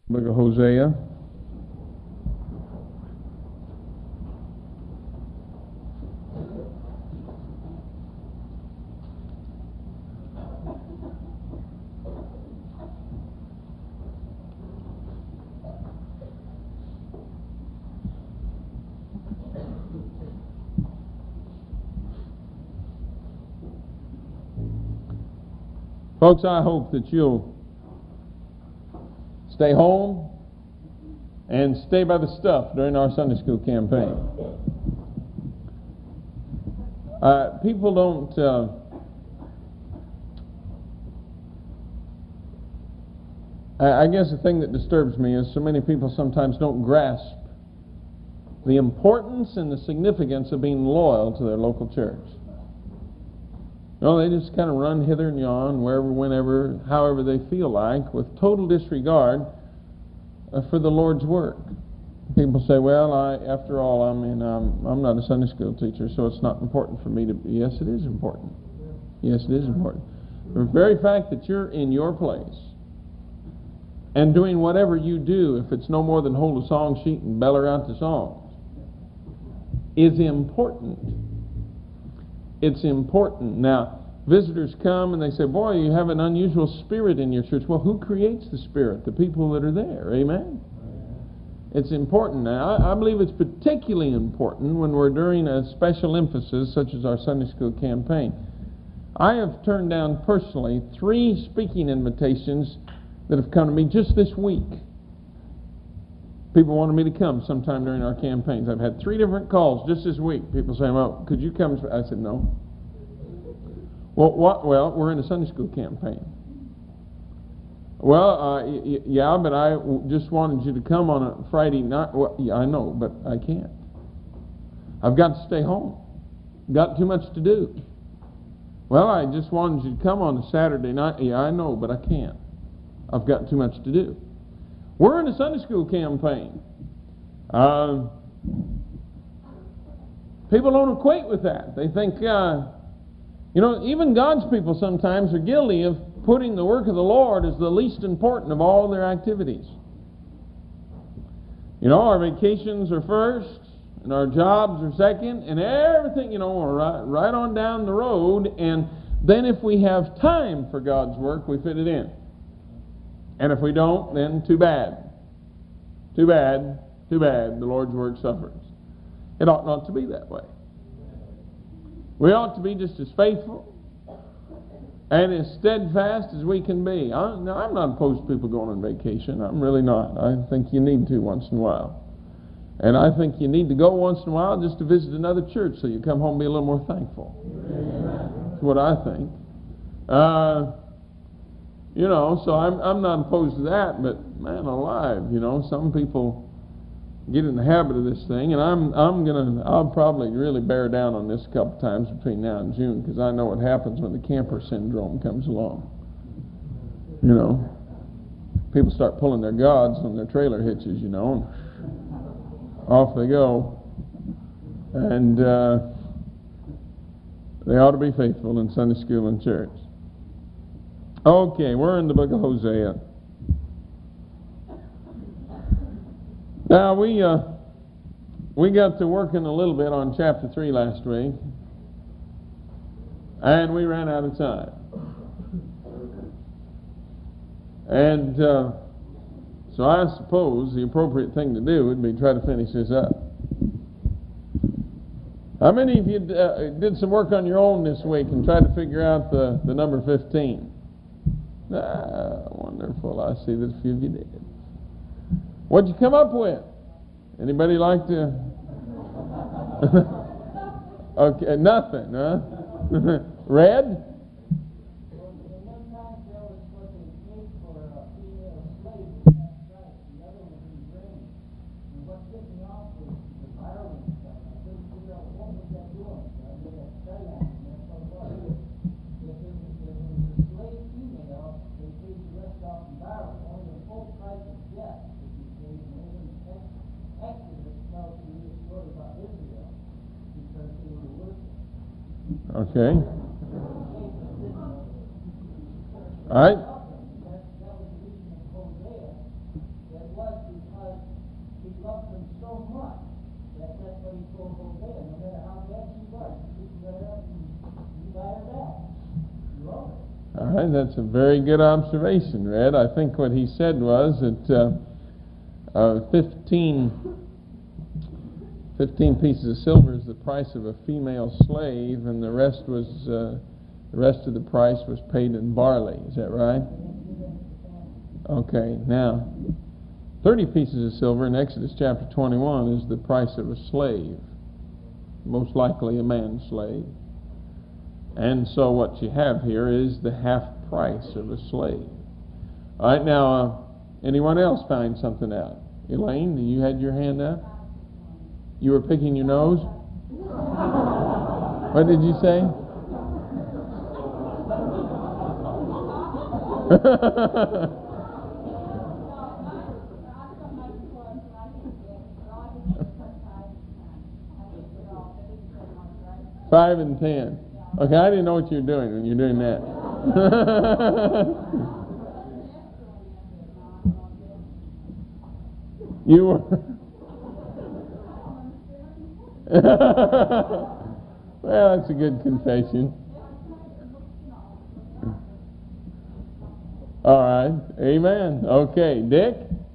Book of Hosea. Folks, I hope that you'll stay home and stay by the stuff during our Sunday school campaign. People don't I guess the thing that disturbs me is so many people sometimes don't grasp the importance and the significance of being loyal to their local church. No, they just kind of run hither and yon, wherever, whenever, however they feel like, with total disregard for the Lord's work. People say, well, after all, I'm not a Sunday school teacher, so it's not important for me to be. Yes, it is important. Yes, it is important. The very fact that you're in your place and doing whatever you do, if it's no more than hold a song sheet and beller out the songs, is important. It's important. Now, visitors come and they say, boy, you have an unusual spirit in your church. Well, who creates the spirit? The people that are there. Amen? It's important. Now, I believe it's particularly important when we're during a special emphasis such as our Sunday school campaign. I have turned down personally 3 speaking invitations that have come to me just this week. People wanted me to come sometime during our campaigns. I've had 3 different calls just this week. People saying, well, could you come? I said, no. Well, what? Well, we're in a Sunday school campaign. Well, yeah, but I just wanted you to come on a Friday night. Well, yeah, I know, but I can't. I've got to stay home. Got too much to do. Well, I just wanted you to come on a Saturday night. Yeah, I know, but I can't. I've got too much to do. We're in a Sunday school campaign. People don't equate with that. They think, even God's people sometimes are guilty of putting the work of the Lord as the least important of all their activities. Our vacations are first, and our jobs are second, and everything, we're right on down the road, and then if we have time for God's work, we fit it in. And if we don't, then too bad. Too bad, the Lord's work suffers. It ought not to be that way. We ought to be just as faithful and as steadfast as we can be. I'm not opposed to people going on vacation. I'm really not. I think you need to once in a while. And I think you need to go once in a while just to visit another church so you come home and be a little more thankful. Amen. That's what I think. So I'm not opposed to that, but man alive, some people get in the habit of this thing, and I'll probably really bear down on this a couple times between now and June, because I know what happens when the camper syndrome comes along. People start pulling their gods on their trailer hitches, and off they go. And they ought to be faithful in Sunday school and church. Okay, we're in the book of Hosea. Now, we got to working a little bit on chapter 3 last week, and we ran out of time. And so I suppose the appropriate thing to do would be try to finish this up. How many of you did some work on your own this week and tried to figure out the number 15? Wonderful. I see that a few of you did. What'd you come up with? Anybody like to? Okay, nothing, huh? Red? Okay. All right. All right, that's a very good observation, Red. I think what he said was that 15 pieces of silver is the price of a female slave, and the rest of the price was paid in barley. Is that right? Okay, now 30 pieces of silver in Exodus chapter 21 is the price of a slave, most likely a man's slave. And so what you have here is the half price of a slave. All right, now, anyone else find something out? Elaine, you had your hand up? You were picking your nose? What did you say? Five and 10. Okay, I didn't know what you were doing when you were doing that. You were. Well, that's a good confession. All right, amen. Okay, Dick?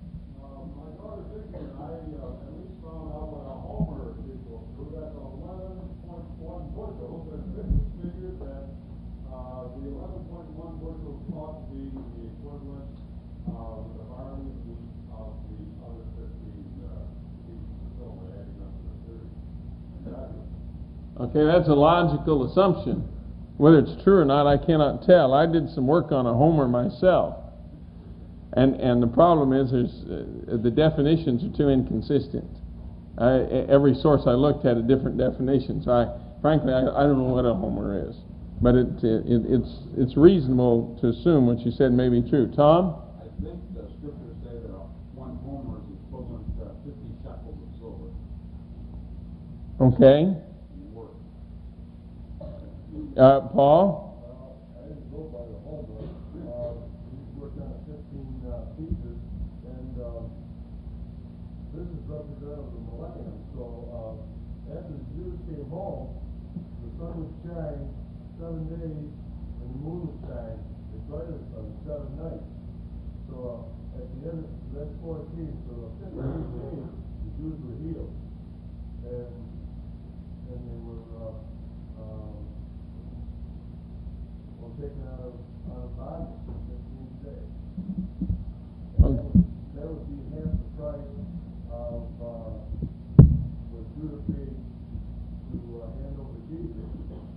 Okay, that's a logical assumption. Whether it's true or not, I cannot tell. I did some work on a homer myself. And the problem is the definitions are too inconsistent. Every source I looked had a different definition. So frankly, I don't know what a homer is. But it's reasonable to assume what you said may be true. Tom? I think the scriptures say that one homer is equivalent to 50 shekels of silver. Okay. Paul? I didn't go by the homer. We worked on 15 pieces, and this is representative of the millennium. So after the Jews came home, the sun would shine 7 days, and the moon would shine the brightest on 7 nights. So at the end, that's 14. So the 15th day, the Jews were healed, and they were taken out of bondage on the 15th day. That would be half the price of what Judah paid to hand over Jesus.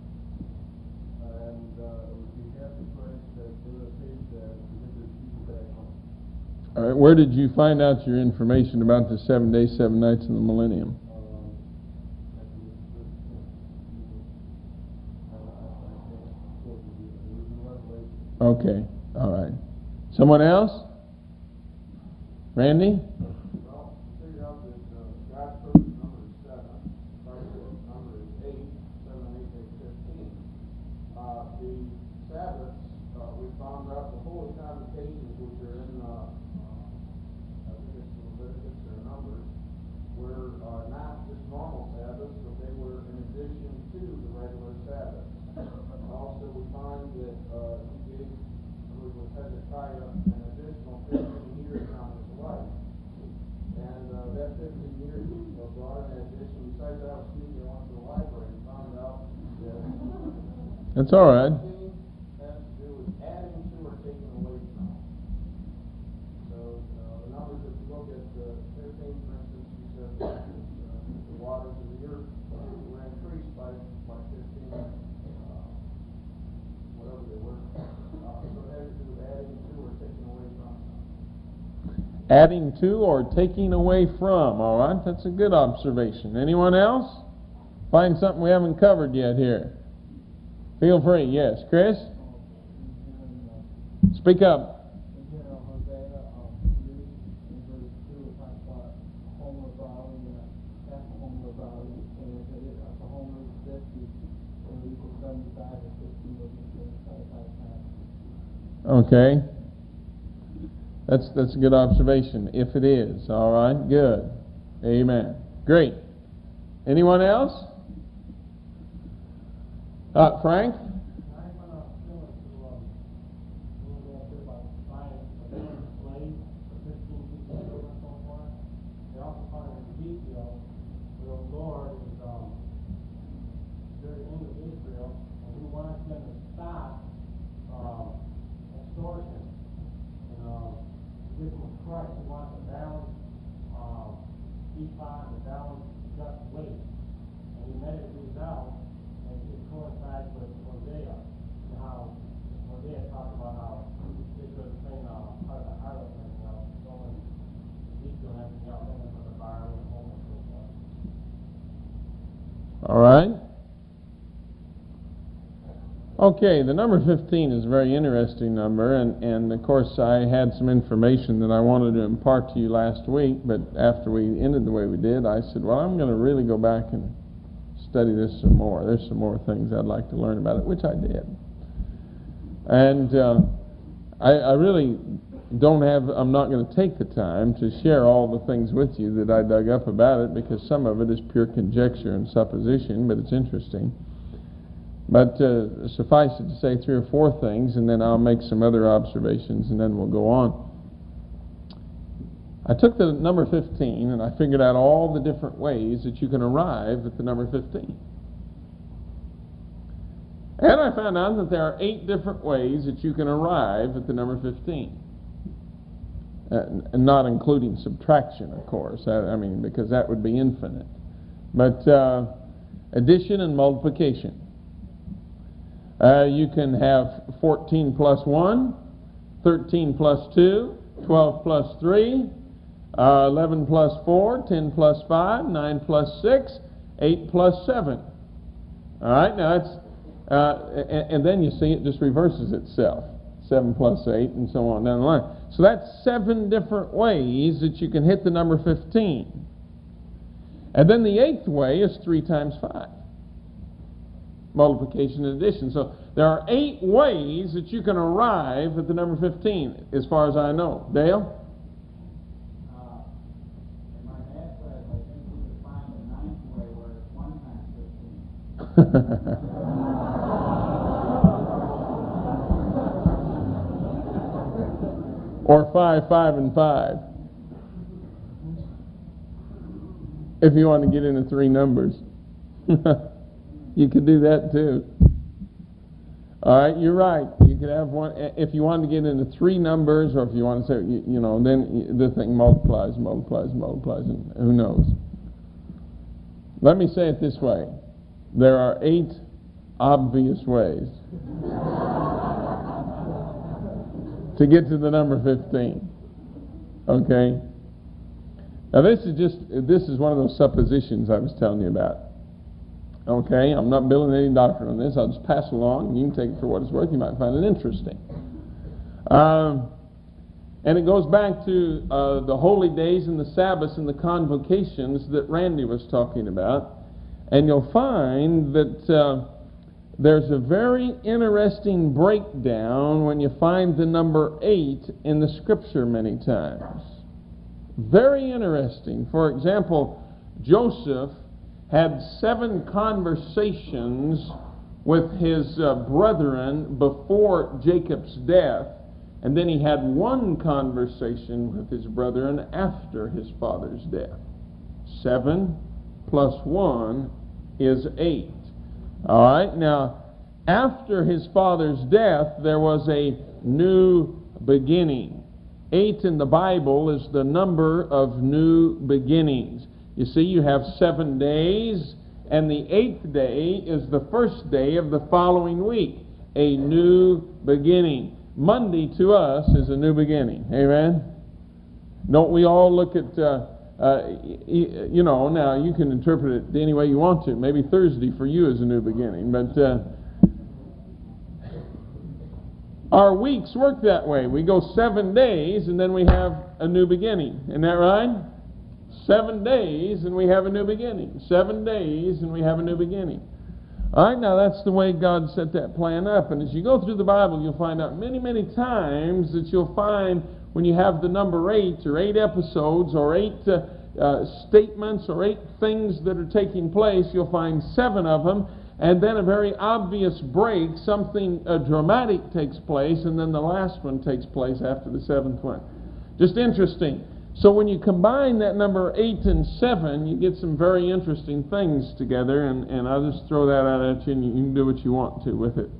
And it would be half the price that Judah paid to get their people back home. All right, where did you find out your information about the 7 days, 7 nights in the millennium? Okay, all right. Someone else? Randy? Well, figured out that God's perfect number is 7. Christ's number is 8. 7 and 8 makes 15. The Sabbaths, we found out the holy convocations, which are in, I think it's Leviticus or Numbers, were not just normal Sabbaths, but they were in addition to the regular Sabbath. Also, we find that he gave Hezekiah an additional 15 years on his life. And that 15 years brought in addition, besides that, I was speaking, I went to the library and found out that That's all right. has to do with adding to or taking away from. So the numbers, if you look at 15, for instance, he said the waters of the earth were increased by 15, whatever they were. So it has to do with adding to or taking away from. Adding to or taking away from. All right, that's a good observation. Anyone else? Find something we haven't covered yet here. Feel free. Yes, Chris? Speak up. Okay. That's a good observation, if it is. All right, good. Amen. Great. Anyone else? Frank? I'm going to fill it to a little bit about science, but they're enslaved for 15 people and so forth. They also find in Ezekiel, the Lord is very into Israel, and he wants them to stop extortion. And give them Christ. He wants to balance ephod, to balance just weight. And he measured these out, and it coincides with Hosea, and how Hosea talked about how they could train part of the harlot and everything else, so when Ezekiel and everything else, then they put the barley and home and so forth. All right. Okay, the number 15 is a very interesting number, and of course I had some information that I wanted to impart to you last week, but after we ended the way we did, I said, well, I'm going to really go back and study this some more. There's some more things I'd like to learn about it, which I did. And I really I'm not going to take the time to share all the things with you that I dug up about it, because some of it is pure conjecture and supposition, but it's interesting. But suffice it to say 3 or 4 things, and then I'll make some other observations, and then we'll go on. I took the number 15, and I figured out all the different ways that you can arrive at the number 15. And I found out that there are 8 different ways that you can arrive at the number 15. And not including subtraction, of course. Because that would be infinite. But addition and multiplication. You can have 14 plus 1, 13 plus 2, 12 plus 3, 11 plus 4, 10 plus 5, 9 plus 6, 8 plus 7. All right, now that's, and then you see it just reverses itself. 7 plus 8, and so on down the line. So that's 7 different ways that you can hit the number 15. And then the 8th way is 3 times 5. Multiplication and addition. So there are 8 ways that you can arrive at the number 15, as far as I know. Dale? In my math class, I think we could find the 9th way where it's 1 times 15. Or 5, 5, and 5. If you want to get into 3 numbers. You could do that too. All right, you're right. You could have one. If you want to get into 3 numbers, or if you want to say, then the thing multiplies, and who knows. Let me say it this way. There are 8 obvious ways to get to the number 15. Okay? Now this is one of those suppositions I was telling you about. Okay? I'm not building any doctrine on this. I'll just pass along, and you can take it for what it's worth. You might find it interesting. And it goes back to the holy days and the Sabbaths and the convocations that Randy was talking about. And you'll find that there's a very interesting breakdown when you find the number 8 in the Scripture many times. Very interesting. For example, Joseph had 7 conversations with his brethren before Jacob's death, and then he had 1 conversation with his brethren after his father's death. 7 plus 1 is 8. All right, now, after his father's death, there was a new beginning. 8 in the Bible is the number of new beginnings. You see, you have 7 days, and the 8th day is the first day of the following week. A new beginning. Monday to us is a new beginning. Amen? Don't we all look at, now you can interpret it any way you want to. Maybe Thursday for you is a new beginning, but our weeks work that way. We go 7 days, and then we have a new beginning. Isn't that right? 7 days, and we have a new beginning. 7 days, and we have a new beginning. All right, now that's the way God set that plan up. And as you go through the Bible, you'll find out many, many times that you'll find when you have the number 8, or 8 episodes, or 8 statements or 8 things that are taking place, you'll find 7 of them, and then a very obvious break, something dramatic takes place, and then the last one takes place after the 7th one. Just interesting. So when you combine that number 8 and 7, you get some very interesting things together, and I'll just throw that out at you, and you can do what you want to with it.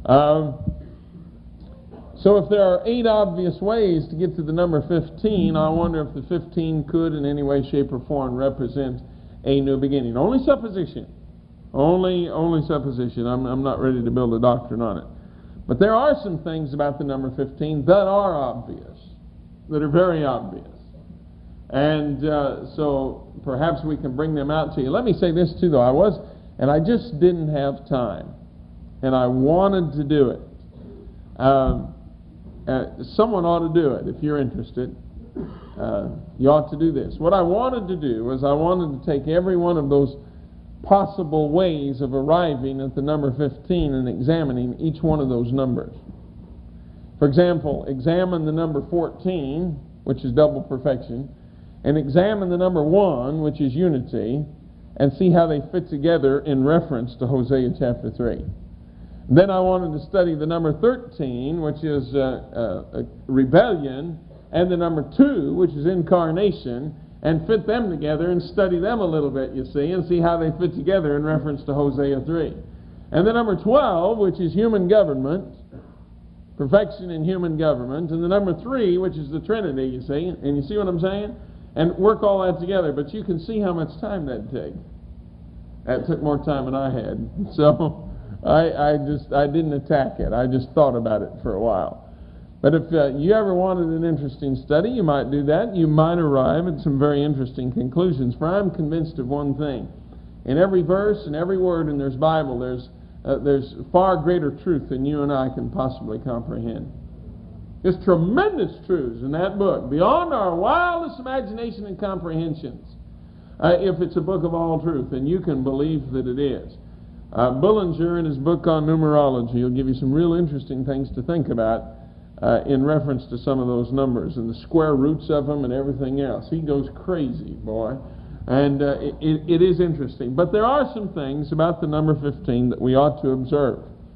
So if there are 8 obvious ways to get to the number 15, I wonder if the 15 could in any way, shape, or form represent a new beginning. Only supposition. Only supposition. I'm not ready to build a doctrine on it. But there are some things about the number 15 that are obvious, that are very obvious. And so perhaps we can bring them out to you. Let me say this too, though. I just didn't have time. And I wanted to do it. Someone ought to do it if you're interested. You ought to do this. What I wanted to do was I wanted to take every one of those possible ways of arriving at the number 15 and examining each one of those numbers. For example, examine the number 14, which is double perfection, and examine the number 1, which is unity, and see how they fit together in reference to Hosea chapter 3. Then I wanted to study the number 13, which is rebellion, and the number 2, which is incarnation, and fit them together and study them a little bit, you see, and see how they fit together in reference to Hosea 3. And the number 12, which is human government, perfection in human government, and the number 3, which is the Trinity, you see, and you see what I'm saying? And work all that together, but you can see how much time that'd take. That took more time than I had. So I didn't attack it. I just thought about it for a while. But if you ever wanted an interesting study, you might do that. You might arrive at some very interesting conclusions. For I'm convinced of one thing. In every verse and every word in this Bible, there's far greater truth than you and I can possibly comprehend. There's tremendous truths in that book, beyond our wildest imagination and comprehensions. If it's a book of all truth, and you can believe that it is. Bullinger, in his book on numerology, will give you some real interesting things to think about in reference to some of those numbers and the square roots of them and everything else. He goes crazy, boy. And it is interesting. But there are some things about the number 15 that we ought to observe.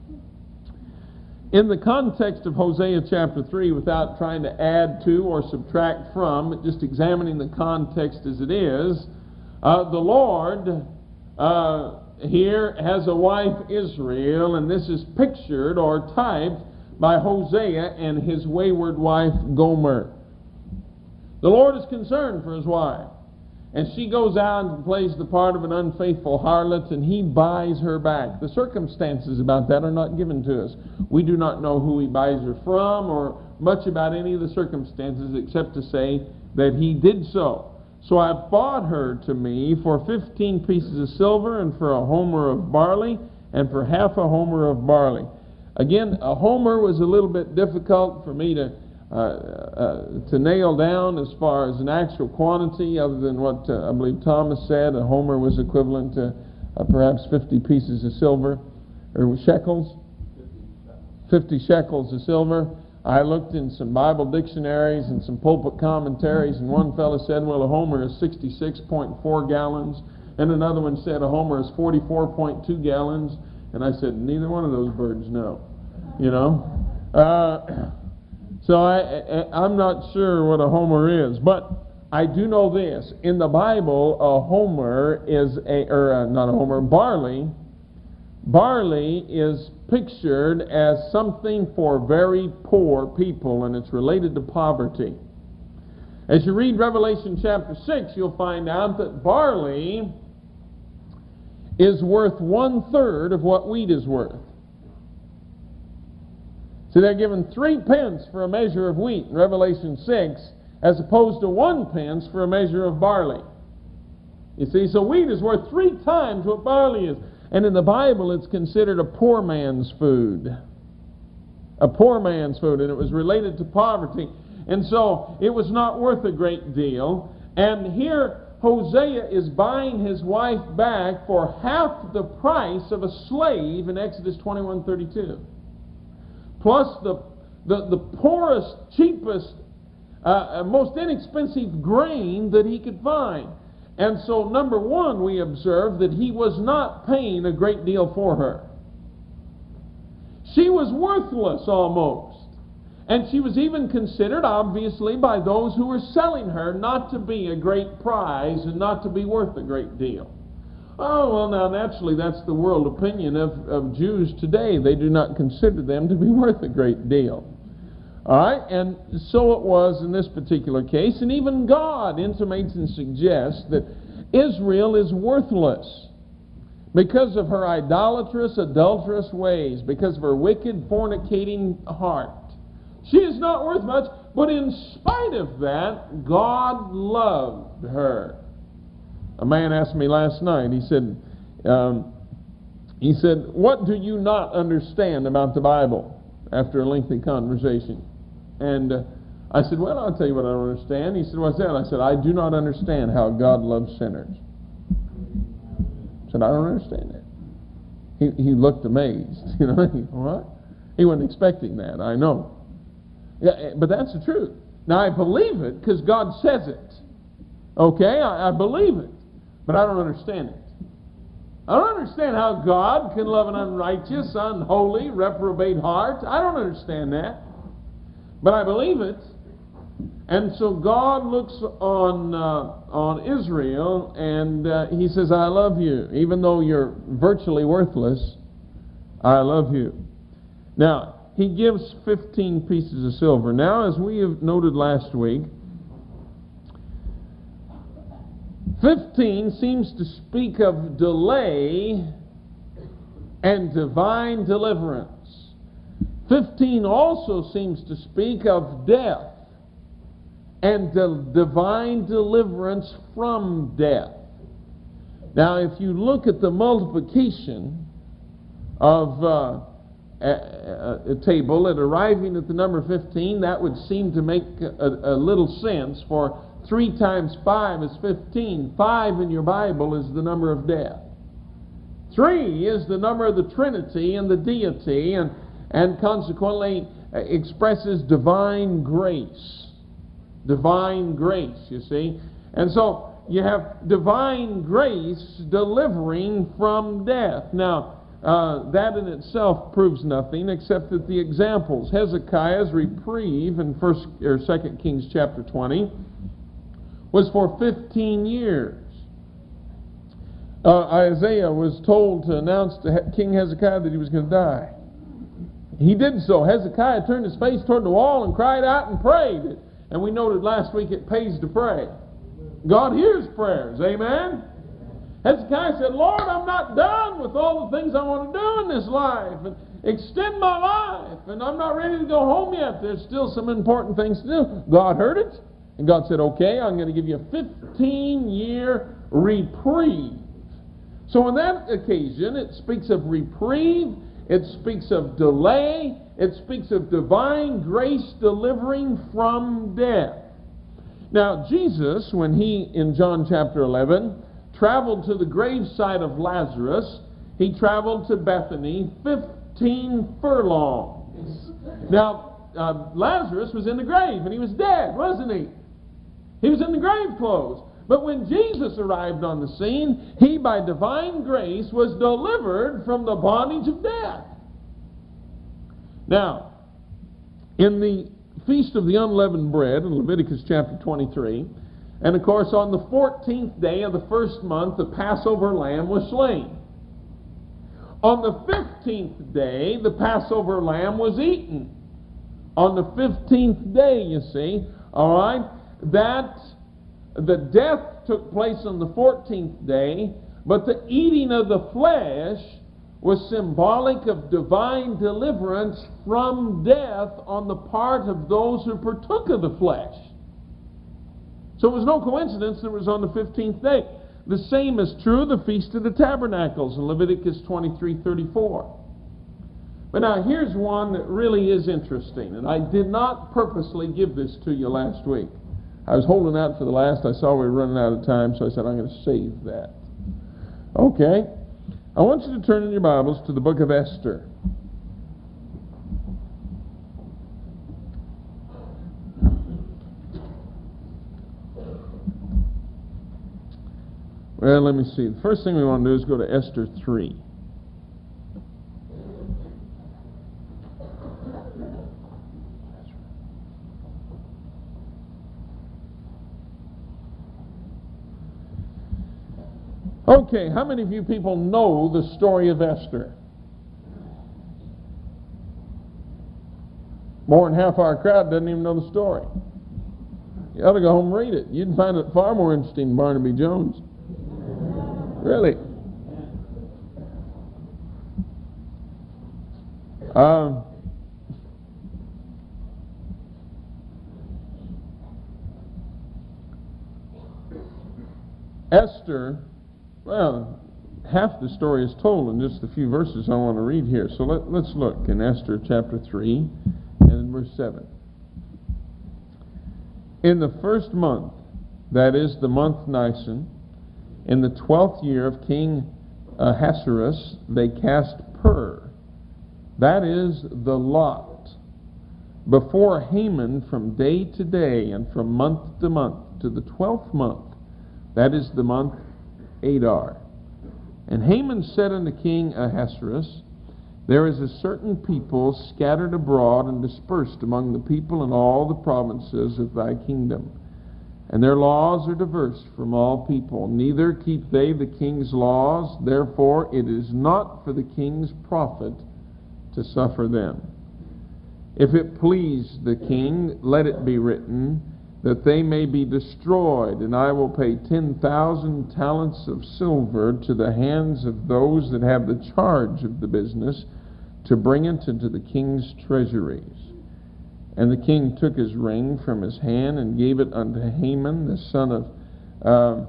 In the context of Hosea chapter 3, without trying to add to or subtract from, but just examining the context as it is, the Lord here has a wife, Israel, and this is pictured or typed by Hosea and his wayward wife, Gomer. The Lord is concerned for his wife, and she goes out and plays the part of an unfaithful harlot, and he buys her back. The circumstances about that are not given to us. We do not know who he buys her from or much about any of the circumstances except to say that he did so. So I bought her to me for 15 pieces of silver and for a homer of barley and for half a homer of barley. Again, a homer was a little bit difficult for me to nail down as far as an actual quantity, other than what I believe Thomas said. A homer was equivalent to perhaps 50 pieces of silver, or shekels. 50 shekels of silver. I looked in some Bible dictionaries and some pulpit commentaries, and one fellow said, well, a homer is 66.4 gallons, and another one said a homer is 44.2 gallons, and I said, neither one of those birds know, you know. So I'm not sure what a homer is, but I do know this. In the Bible, a homer is barley is pictured as something for very poor people, and it's related to poverty. As you read Revelation chapter 6, you'll find out that barley is worth 1/3 of what wheat is worth. So they're given 3 pence for a measure of wheat in Revelation 6, as opposed to 1 pence for a measure of barley. You see, so wheat is worth 3 times what barley is. And in the Bible, it's considered a poor man's food. A poor man's food, and it was related to poverty. And so it was not worth a great deal. And here Hosea is buying his wife back for half the price of a slave in Exodus 21:32. Plus the poorest, cheapest most inexpensive grain that he could find. And so, number one, we observe that he was not paying a great deal for her. She was worthless almost. And she was even considered, obviously, by those who were selling her not to be a great prize and not to be worth a great deal. Oh, well, now, naturally, that's the world opinion of Jews today. They do not consider them to be worth a great deal. All right, and so it was in this particular case, and even God intimates and suggests that Israel is worthless because of her idolatrous, adulterous ways, because of her wicked, fornicating heart. She is not worth much, but in spite of that, God loved her. A man asked me last night, he said, what do you not understand about the Bible? After a lengthy conversation. And I said, well, I'll tell you what I don't understand. He said, what's that? I said, I do not understand how God loves sinners. I said, I don't understand that. He looked amazed. You know, what? He wasn't expecting that, I know. Yeah, but that's the truth. Now, I believe it because God says it. Okay, I believe it. But I don't understand it. I don't understand how God can love an unrighteous, unholy, reprobate heart. I don't understand that. But I believe it. And so God looks on Israel and He says, I love you. Even though you're virtually worthless, I love you. Now, He gives 15 pieces of silver. Now, as we have noted last week, 15 seems to speak of delay and divine deliverance. 15 also seems to speak of death and divine deliverance from death. Now, if you look at the multiplication of a table at arriving at the number 15, that would seem to make a little sense, for 3 times 5 is 15. 5 in your Bible is the number of death. 3 is the number of the Trinity and the deity, and consequently expresses divine grace. Divine grace, you see. And so you have divine grace delivering from death. Now, that in itself proves nothing except that the examples, Hezekiah's reprieve in 2 Kings chapter 20, was for 15 years. Isaiah was told to announce to King Hezekiah that he was going to die. He did so. Hezekiah turned his face toward the wall and cried out and prayed. And we noted last week it pays to pray. God hears prayers. Amen? Hezekiah said, Lord, I'm not done with all the things I want to do in this life. And extend my life. And I'm not ready to go home yet. There's still some important things to do. God heard it. And God said, okay, I'm going to give you a 15-year reprieve. So on that occasion, it speaks of reprieve. It speaks of delay. It speaks of divine grace delivering from death. Now, Jesus, when he, in John chapter 11, traveled to the graveside of Lazarus, he traveled to Bethany 15 furlongs. Now, Lazarus was in the grave, and he was dead, wasn't he? He was in the grave clothes. But when Jesus arrived on the scene, he, by divine grace, was delivered from the bondage of death. Now, in the Feast of the Unleavened Bread, in Leviticus chapter 23, and of course on the 14th day of the first month, the Passover lamb was slain. On the 15th day, the Passover lamb was eaten. On the 15th day, you see, all right, that the death took place on the 14th day, but the eating of the flesh was symbolic of divine deliverance from death on the part of those who partook of the flesh. So it was no coincidence that it was on the 15th day. The same is true of the Feast of the Tabernacles in Leviticus 23:34. But now here's one that really is interesting, and I did not purposely give this to you last week. I was holding out for the last. I saw we were running out of time, so I said, I'm going to save that. Okay. I want you to turn in your Bibles to the book of Esther. Well, let me see. The first thing we want to do is go to Esther 3. Okay, how many of you people know the story of Esther? More than half our crowd doesn't even know the story. You ought to go home and read it. You'd find it far more interesting than Barnaby Jones. Really. Esther, well, half the story is told in just a few verses I want to read here. So let's look in Esther chapter 3 and in verse 7. In the first month, that is the month Nisan, in the 12th year of King Ahasuerus, they cast pur, that is the lot, before Haman from day to day and from month to month to the 12th month, that is the month Adar. And Haman said unto King Ahasuerus, there is a certain people scattered abroad and dispersed among the people in all the provinces of thy kingdom. And their laws are diverse from all people. Neither keep they the king's laws. Therefore it is not for the king's profit to suffer them. If it please the king, let it be written, that they may be destroyed, and I will pay 10,000 talents of silver to the hands of those that have the charge of the business, to bring it into the king's treasuries. And the king took his ring from his hand and gave it unto Haman, the son of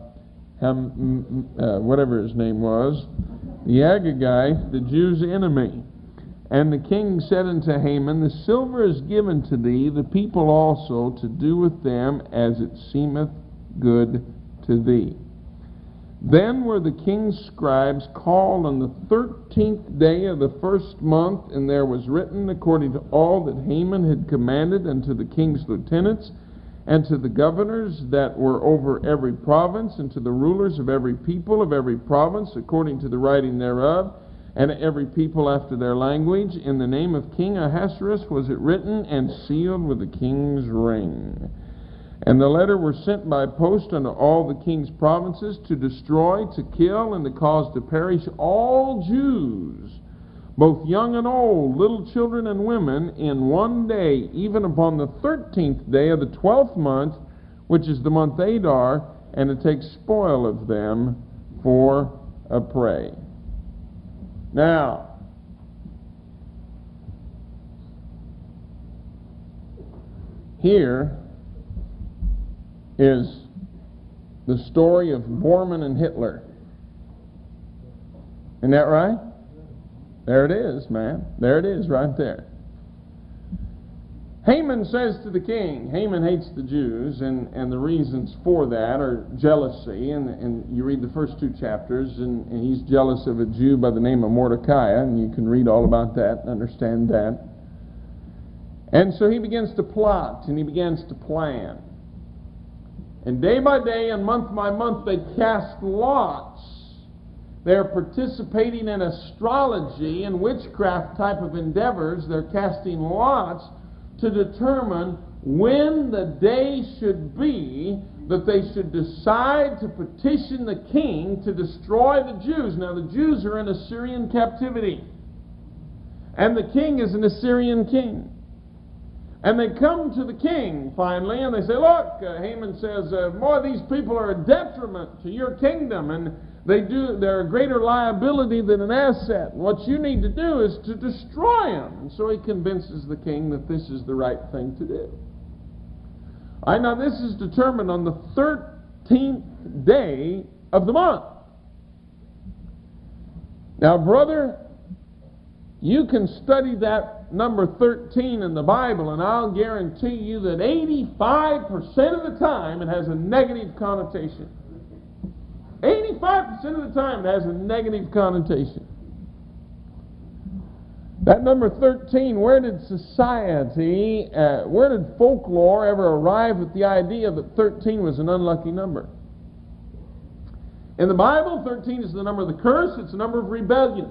whatever his name was, the Agagite, the Jews' enemy. And the king said unto Haman, the silver is given to thee, the people also, to do with them as it seemeth good to thee. Then were the king's scribes called on the 13th day of the first month, and there was written according to all that Haman had commanded unto the king's lieutenants, and to the governors that were over every province, and to the rulers of every people of every province, according to the writing thereof, and every people after their language. In the name of King Ahasuerus was it written, and sealed with the king's ring. And the letter were sent by post unto all the king's provinces, to destroy, to kill, and to cause to perish all Jews, both young and old, little children and women, in one day, even upon the 13th day of the 12th month, which is the month Adar, and to take spoil of them for a prey. Now, here is the story of Bormann and Hitler. Isn't that right? There it is, man. There it is, right there. Haman says to the king, Haman hates the Jews, and the reasons for that are jealousy, and you read the first two chapters, and he's jealous of a Jew by the name of Mordecai, and you can read all about that and understand that. And so he begins to plot, and he begins to plan. And day by day and month by month they cast lots. They're participating in astrology and witchcraft type of endeavors. They're casting lots to determine when the day should be that they should decide to petition the king to destroy the Jews. Now the Jews are in Assyrian captivity, and the king is an Assyrian king. And they come to the king finally, and they say, look, Haman says, boy, these people are a detriment to your kingdom, and they're a greater liability than an asset. What you need to do is to destroy them. And so he convinces the king that this is the right thing to do. All right, now this is determined on the 13th day of the month. Now, brother, you can study that number 13 in the Bible, and I'll guarantee you that 85% of the time it has a negative connotation. 85% of the time it has a negative connotation. That number 13, where did society, where did folklore ever arrive at the idea that 13 was an unlucky number? In the Bible, 13 is the number of the curse. It's the number of rebellion.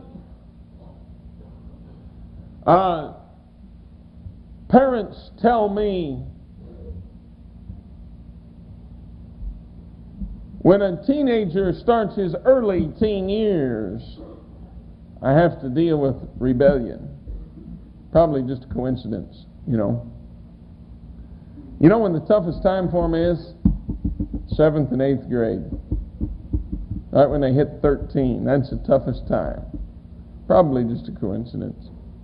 Parents tell me when a teenager starts his early teen years, I have to deal with rebellion. Probably just a coincidence, you know. You know when the toughest time for them is? 7th and 8th grade. Right when they hit 13. That's the toughest time. Probably just a coincidence.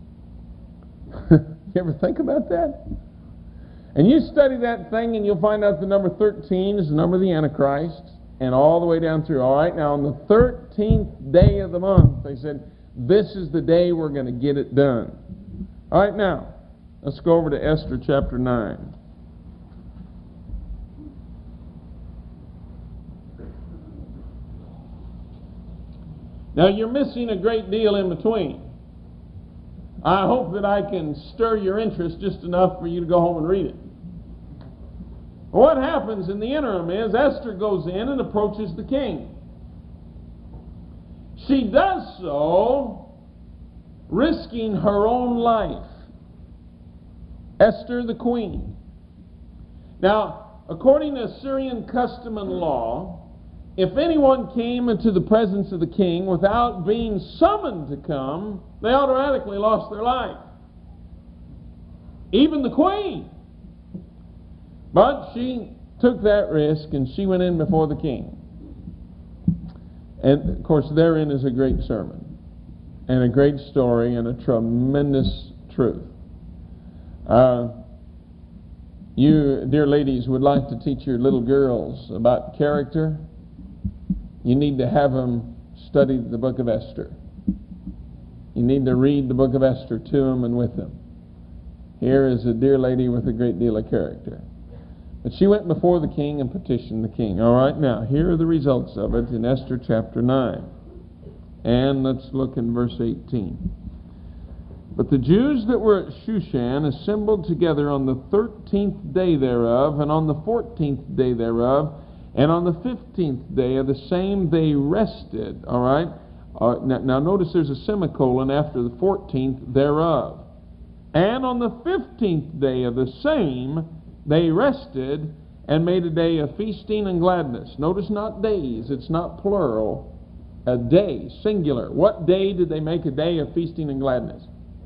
You ever think about that? And you study that thing and you'll find out the number 13 is the number of the Antichrist, and all the way down through. All right, now on the 13th day of the month, they said, this is the day we're going to get it done. All right, now, let's go over to Esther chapter 9. Now, you're missing a great deal in between. I hope that I can stir your interest just enough for you to go home and read it. What happens in the interim is Esther goes in and approaches the king. She does so risking her own life. Esther the queen. Now, according to Assyrian custom and law, if anyone came into the presence of the king without being summoned to come, they automatically lost their life. Even the queen. But she took that risk and she went in before the king. And of course therein is a great sermon and a great story and a tremendous truth. You, dear ladies, would like to teach your little girls about character. You need to have them study the book of Esther. You need to read the book of Esther to them and with them. Here is a dear lady with a great deal of character. But she went before the king and petitioned the king. All right, now, here are the results of it in Esther chapter 9. And let's look in verse 18. But the Jews that were at Shushan assembled together on the 13th day thereof, and on the 14th day thereof, and on the 15th day of the same they rested. All right? Now notice there's a semicolon after the 14th thereof. And on the 15th day of the same they rested and made a day of feasting and gladness. Notice not days, it's not plural. A day, singular. What day did they make a day of feasting and gladness?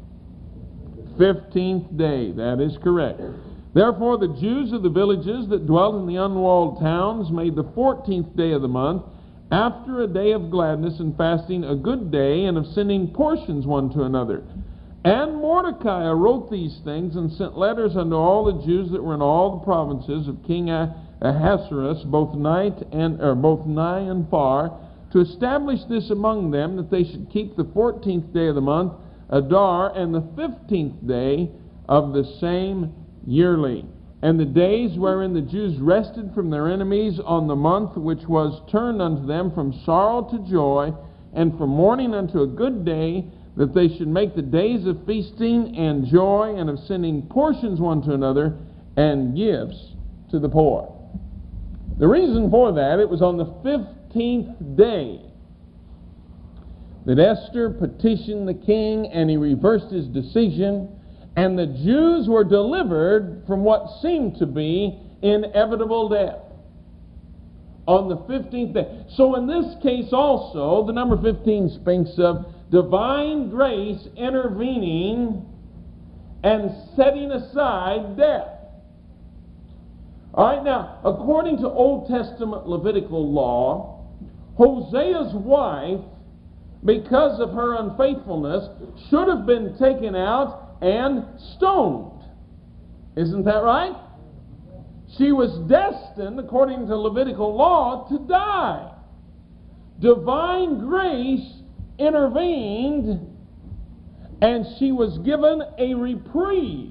15th day, that is correct. Therefore the Jews of the villages that dwelt in the unwalled towns made the 14th day of the month, after a day of gladness and fasting, a good day, and of sending portions one to another. And Mordecai wrote these things and sent letters unto all the Jews that were in all the provinces of King Ahasuerus, both nigh and far, to establish this among them, that they should keep the 14th day of the month, Adar, and the 15th day of the same yearly. And the days wherein the Jews rested from their enemies on the month which was turned unto them from sorrow to joy, and from mourning unto a good day, that they should make the days of feasting and joy, and of sending portions one to another, and gifts to the poor. The reason for that, it was on the 15th day that Esther petitioned the king, and he reversed his decision, and the Jews were delivered from what seemed to be inevitable death. On the 15th day. So in this case also, the number 15 speaks of divine grace intervening and setting aside death. All right, now, according to Old Testament Levitical law, Hosea's wife, because of her unfaithfulness, should have been taken out and stoned. Isn't that right? She was destined, according to Levitical law, to die. Divine grace intervened, and she was given a reprieve.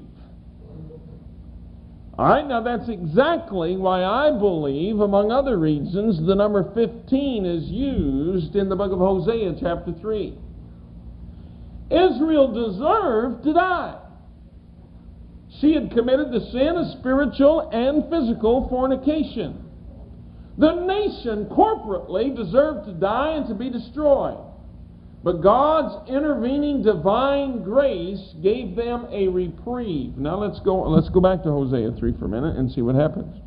All right, now that's exactly why I believe, among other reasons, the number 15 is used in the book of Hosea, chapter 3. Israel deserved to die. She had committed the sin of spiritual and physical fornication. The nation corporately deserved to die and to be destroyed. But God's intervening divine grace gave them a reprieve. Now let's go back to Hosea 3 for a minute and see what happens.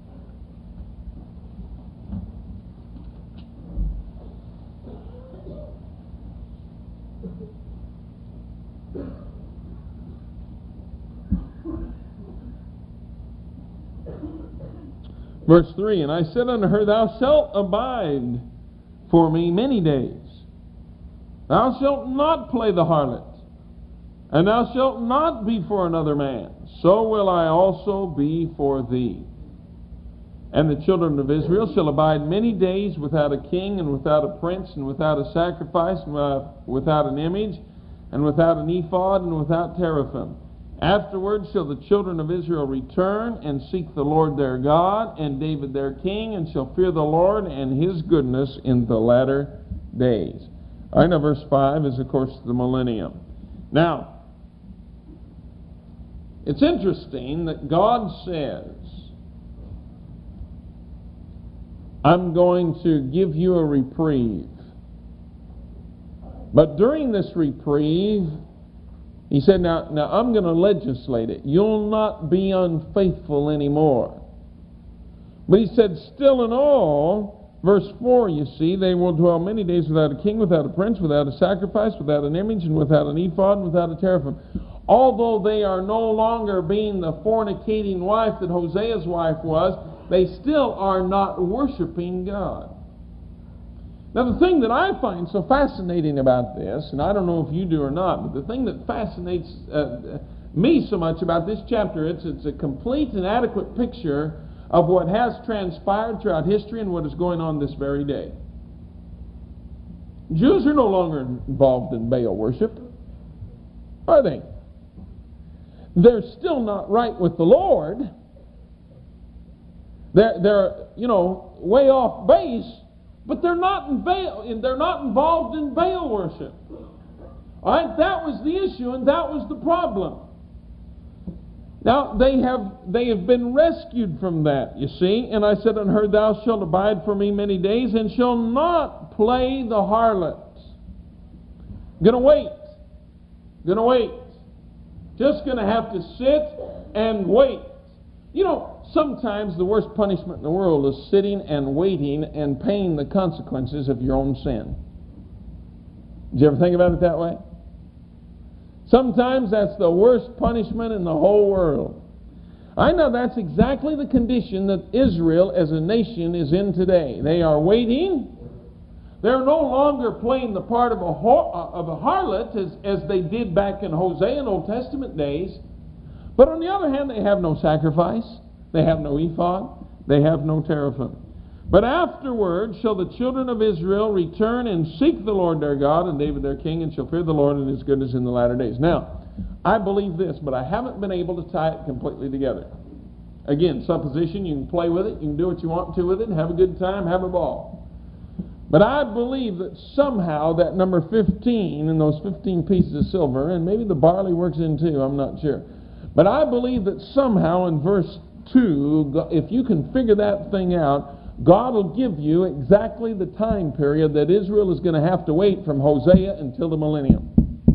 Verse 3, and I said unto her, Thou shalt abide for me many days. Thou shalt not play the harlot, and thou shalt not be for another man. So will I also be for thee. And the children of Israel shall abide many days without a king, and without a prince, and without a sacrifice, and without an image, and without an ephod, and without teraphim. Afterward shall the children of Israel return and seek the Lord their God, and David their king, and shall fear the Lord and his goodness in the latter days. I know verse 5 is, of course, the millennium. Now, it's interesting that God says, I'm going to give you a reprieve. But during this reprieve, He said, now I'm going to legislate it. You'll not be unfaithful anymore. But He said, still in all, verse 4, you see, they will dwell many days without a king, without a prince, without a sacrifice, without an image, and without an ephod, and without a teraphim. Although they are no longer being the fornicating wife that Hosea's wife was, they still are not worshiping God. Now, the thing that I find so fascinating about this, and I don't know if you do or not, but the thing that fascinates me so much about this chapter, it's a complete and adequate picture of what has transpired throughout history and what is going on this very day. Jews are no longer involved in Baal worship, are they? They're still not right with the Lord. They're way off base. But they're not involved in Baal worship. All right, that was the issue, and that was the problem. Now they have been rescued from that, you see. And I said unto her, Thou shalt abide for me many days, and shall not play the harlot. Gonna wait. Just gonna have to sit and wait. You know, sometimes the worst punishment in the world is sitting and waiting and paying the consequences of your own sin. Did you ever think about it that way? Sometimes that's the worst punishment in the whole world. I know that's exactly the condition that Israel as a nation is in today. They are waiting. They're no longer playing the part of a harlot as they did back in Hosea and Old Testament days. But on the other hand, they have no sacrifice, they have no ephod, they have no teraphim. But afterward shall the children of Israel return and seek the Lord their God and David their king, and shall fear the Lord and his goodness in the latter days. Now, I believe this, but I haven't been able to tie it completely together. Again, supposition, you can play with it, you can do what you want to with it, have a good time, have a ball. But I believe that somehow that number 15 and those 15 pieces of silver, and maybe the barley works in too, I'm not sure. But I believe that somehow in verse 2, if you can figure that thing out, God will give you exactly the time period that Israel is going to have to wait from Hosea until the millennium.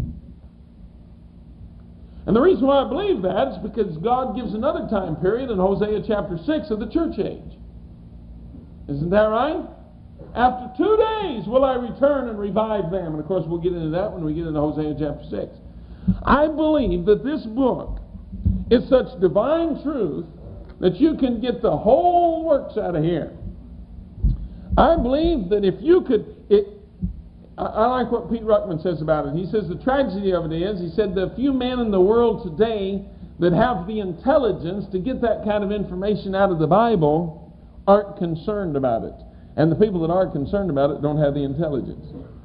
And the reason why I believe that is because God gives another time period in Hosea chapter 6 of the church age. Isn't that right? After 2 days will I return and revive them. And of course we'll get into that when we get into Hosea chapter 6. I believe that this book is such divine truth that you can get the whole works out of here. I believe that if you could, I like what Pete Ruckman says about it. He says the tragedy of it is, he said, the few men in the world today that have the intelligence to get that kind of information out of the Bible aren't concerned about it. And the people that are concerned about it don't have the intelligence.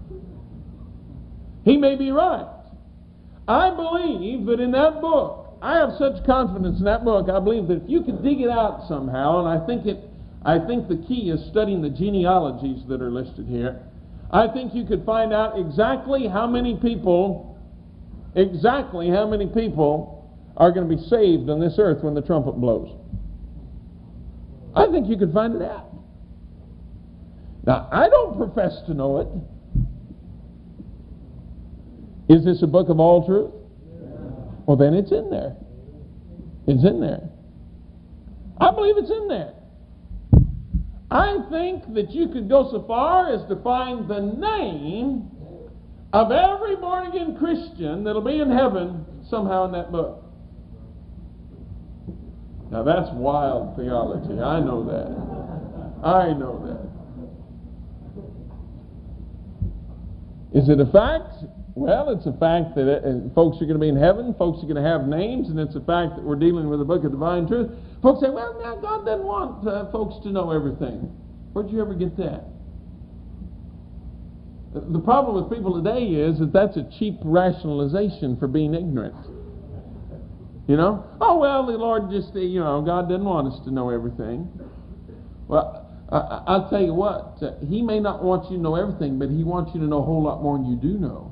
He may be right. I believe that in that book, I have such confidence in that book, I believe that if you could dig it out somehow, and I think the key is studying the genealogies that are listed here, I think you could find out exactly how many people are going to be saved on this earth when the trumpet blows. I think you could find it out. Now, I don't profess to know it. Is this a book of all truth? Well, then it's in there. It's in there. I believe it's in there. I think that you could go so far as to find the name of every born-again Christian that'll be in heaven somehow in that book. Now that's wild theology. I know that. I know that. Is it a fact? Well, it's a fact that folks are going to be in heaven, folks are going to have names, and it's a fact that we're dealing with a book of divine truth. Folks say, well, now God doesn't want folks to know everything. Where'd you ever get that? The problem with people today is that that's a cheap rationalization for being ignorant. You know? Oh, well, the Lord just, God didn't want us to know everything. Well, I'll tell you what, He may not want you to know everything, but He wants you to know a whole lot more than you do know.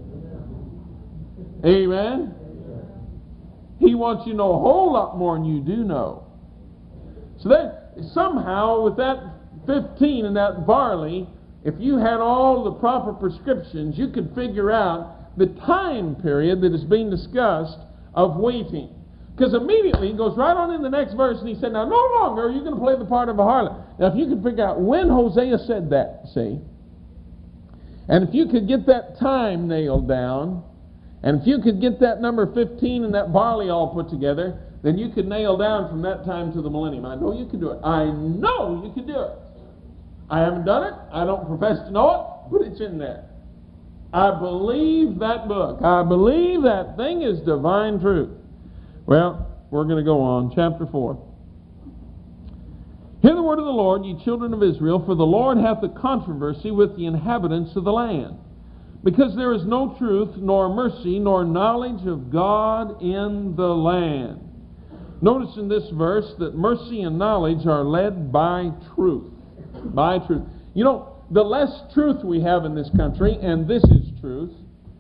Amen? He wants you to know a whole lot more than you do know. So that somehow with that 15 and that barley, if you had all the proper prescriptions, you could figure out the time period that is being discussed of waiting. Because immediately he goes right on in the next verse and he said, now no longer are you going to play the part of a harlot. Now if you could figure out when Hosea said that, see, and if you could get that time nailed down, and if you could get that number 15 and that barley all put together, then you could nail down from that time to the millennium. I know you could do it. I know you could do it. I haven't done it. I don't profess to know it, but it's in there. I believe that book. I believe that thing is divine truth. Well, we're going to go on. Chapter 4. Hear the word of the Lord, ye children of Israel, for the Lord hath a controversy with the inhabitants of the land, because there is no truth, nor mercy, nor knowledge of God in the land. Notice in this verse that mercy and knowledge are led by truth. By truth. You know, the less truth we have in this country, and this is truth,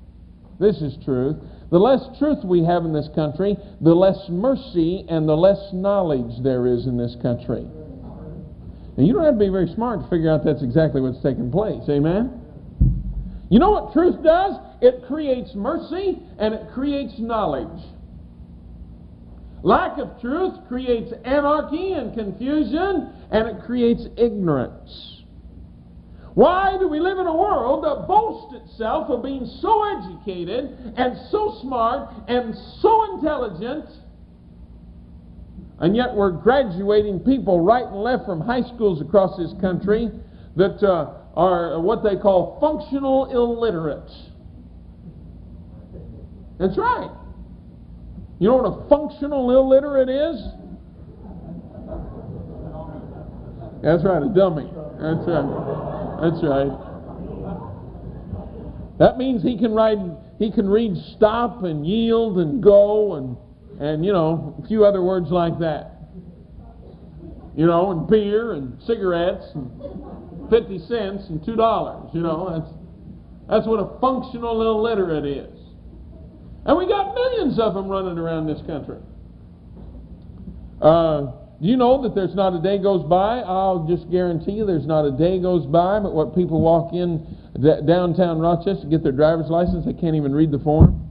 the less truth we have in this country, the less mercy and the less knowledge there is in this country. And you don't have to be very smart to figure out that's exactly what's taking place. Amen? You know what truth does? It creates mercy and it creates knowledge. Lack of truth creates anarchy and confusion, and it creates ignorance. Why do we live in a world that boasts itself of being so educated and so smart and so intelligent, and yet we're graduating people right and left from high schools across this country that are what they call functional illiterates? That's right. You know what a functional illiterate is? That's right, a dummy. That's right. That's right. That means he can read stop and yield and go and a few other words like that. And beer and cigarettes and 50 cents and $2. That's what a functional illiterate is. And we got millions of them running around this country. Do you know that there's not a day goes by? I'll just guarantee you there's not a day goes by but what people walk in downtown Rochester to get their driver's license, they can't even read the form.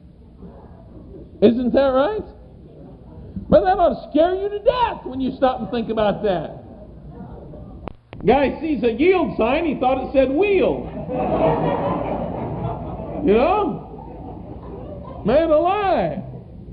Isn't that right? But that ought to scare you to death when you stop and think about that. Guy sees a yield sign, he thought it said wheel. Man alive.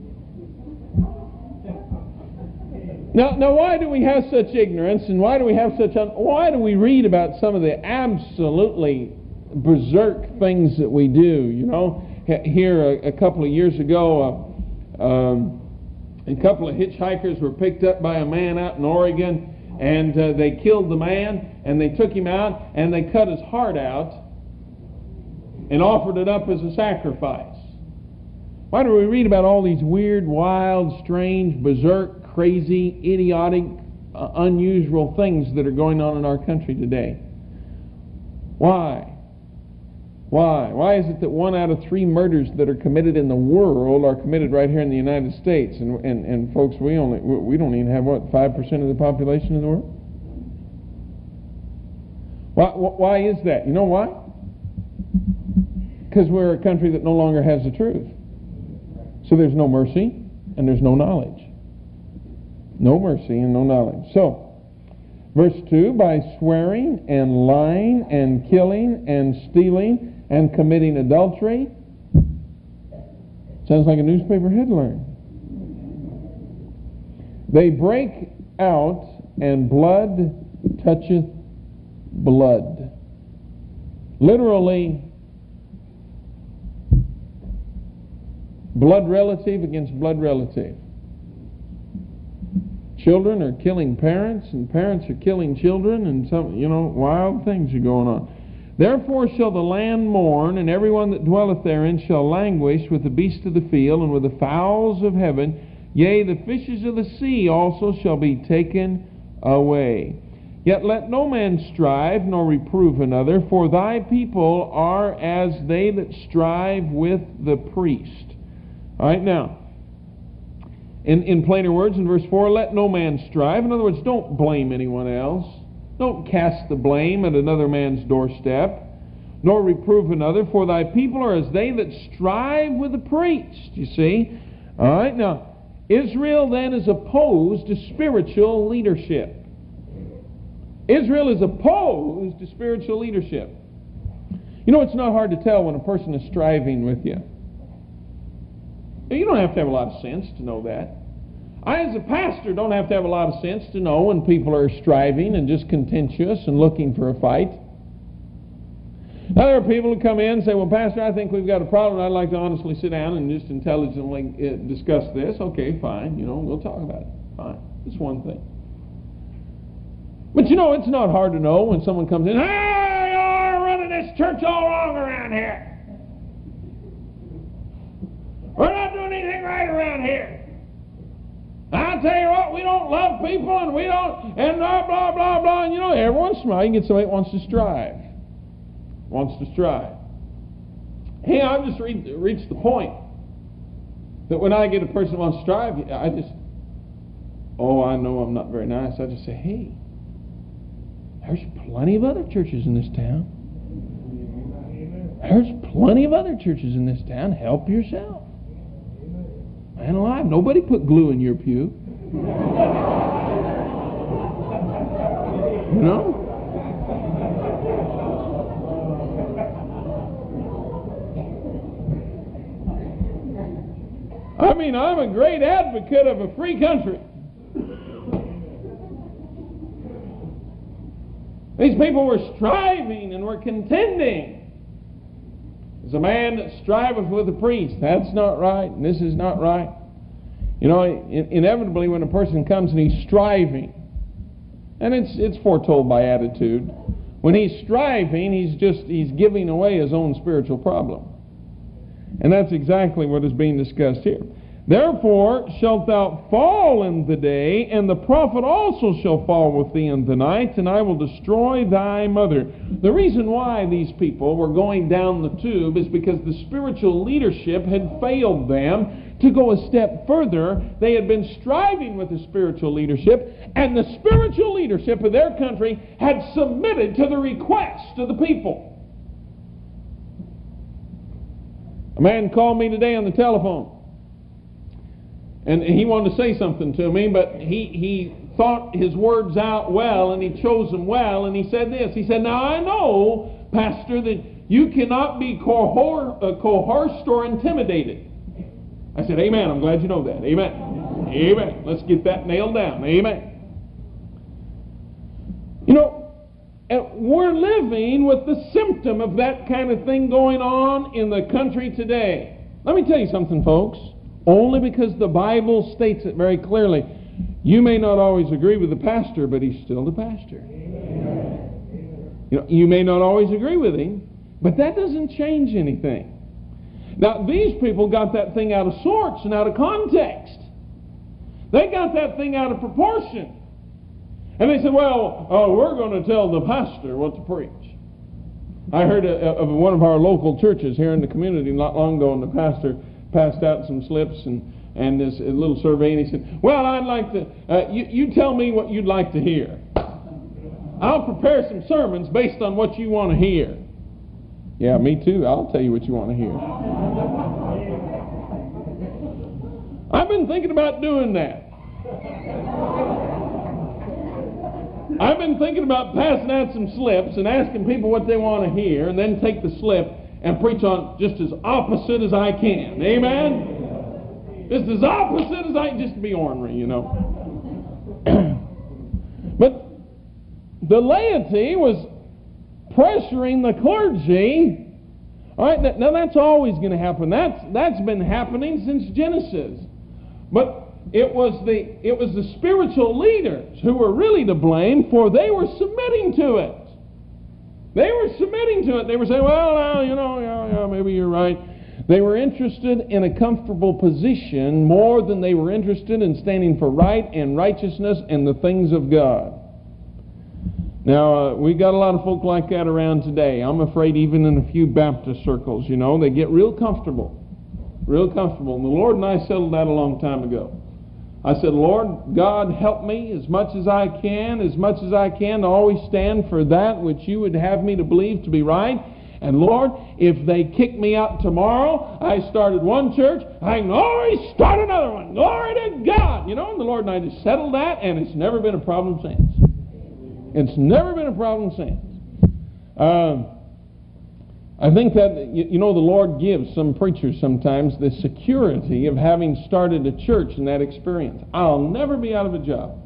Now why do we have such ignorance, and why do we have why do we read about some of the absolutely berserk things that we do? Here a couple of years ago, a couple of hitchhikers were picked up by a man out in Oregon, and they killed the man, and they took him out, and they cut his heart out and offered it up as a sacrifice. Why do we read about all these weird, wild, strange, berserk, crazy, idiotic, unusual things that are going on in our country today? Why? Why is it that 1 out of 3 murders that are committed in the world are committed right here in the United States? And folks, we don't even have 5% of the population of the world? Why is that? You know why? Because we're a country that no longer has the truth. So there's no mercy and there's no knowledge. No mercy and no knowledge. So, verse 2, by swearing and lying and killing and stealing and committing adultery. Sounds like a newspaper headline. They break out, and blood toucheth blood. Literally, blood relative against blood relative. Children are killing parents, and parents are killing children, and some, wild things are going on. Therefore shall the land mourn, and everyone that dwelleth therein shall languish with the beasts of the field, and with the fowls of heaven. Yea, the fishes of the sea also shall be taken away. Yet let no man strive, nor reprove another, for thy people are as they that strive with the priest. All right, now, in plainer words, in verse 4, let no man strive. In other words, don't blame anyone else. Don't cast the blame at another man's doorstep, nor reprove another, for thy people are as they that strive with the priest. You see? All right, now, Israel then is opposed to spiritual leadership. Israel is opposed to spiritual leadership. It's not hard to tell when a person is striving with you. You don't have to have a lot of sense to know that. I, as a pastor, don't have to have a lot of sense to know when people are striving and just contentious and looking for a fight. Now, there are people who come in and say, well, Pastor, I think we've got a problem. I'd like to honestly sit down and just intelligently discuss this. Okay, fine. We'll talk about it. Fine. It's one thing. But it's not hard to know when someone comes in, hey, you're running this church all wrong around here. We're not doing anything right around here. I'll tell you what, we don't love people, and we don't, and blah, blah, blah, blah. And every once in a while you get somebody that wants to strive. Hey, I've just reached the point that when I get a person that wants to strive, I know I'm not very nice. I just say, hey, there's plenty of other churches in this town. There's plenty of other churches in this town. Help yourself. Man alive, nobody put glue in your pew. I'm a great advocate of a free country. These people were striving and were contending. There's a man that striveth with a priest. That's not right, and this is not right. Inevitably when a person comes and he's striving, and it's foretold by attitude, when he's striving, he's giving away his own spiritual problem. And that's exactly what is being discussed here. Therefore shalt thou fall in the day, and the prophet also shall fall with thee in the night, and I will destroy thy mother. The reason why these people were going down the tube is because the spiritual leadership had failed them to go a step further. They had been striving with the spiritual leadership, and the spiritual leadership of their country had submitted to the request of the people. A man called me today on the telephone. And he wanted to say something to me, but he thought his words out well, and he chose them well, and he said this. He said, now I know, Pastor, that you cannot be coerced or intimidated. I said, amen, I'm glad you know that. Amen. Amen. Let's get that nailed down. Amen. We're living with the symptom of that kind of thing going on in the country today. Let me tell you something, folks. Only because the Bible states it very clearly. You may not always agree with the pastor, but he's still the pastor. You may not always agree with him, but that doesn't change anything. Now, these people got that thing out of sorts and out of context. They got that thing out of proportion. And they said, well, we're going to tell the pastor what to preach. I heard of one of our local churches here in the community not long ago, and the pastor passed out some slips and this little survey, and he said, well, I'd like to, you tell me what you'd like to hear. I'll prepare some sermons based on what you want to hear. Yeah, me too. I'll tell you what you want to hear. I've been thinking about doing that. I've been thinking about passing out some slips and asking people what they want to hear, and then take the slip and preach on just as opposite as I can. Amen? Just as opposite as I can, just to be ornery, you know. But the laity was pressuring the clergy. All right, now that's always going to happen. That's been happening since Genesis. But it was the spiritual leaders who were really to blame, for they were submitting to it. They were submitting to it. They were saying, well, yeah, maybe you're right. They were interested in a comfortable position more than they were interested in standing for right and righteousness and the things of God. Now, we got a lot of folk like that around today. I'm afraid even in a few Baptist circles, they get real comfortable. Real comfortable. And the Lord and I settled that a long time ago. I said, Lord, God, help me as much as I can to always stand for that which you would have me to believe to be right. And Lord, if they kick me out tomorrow, I started one church, I can always start another one. Glory to God. And the Lord and I just settled that, and it's never been a problem since. It's never been a problem since. I think that, the Lord gives some preachers sometimes the security of having started a church in that experience. I'll never be out of a job.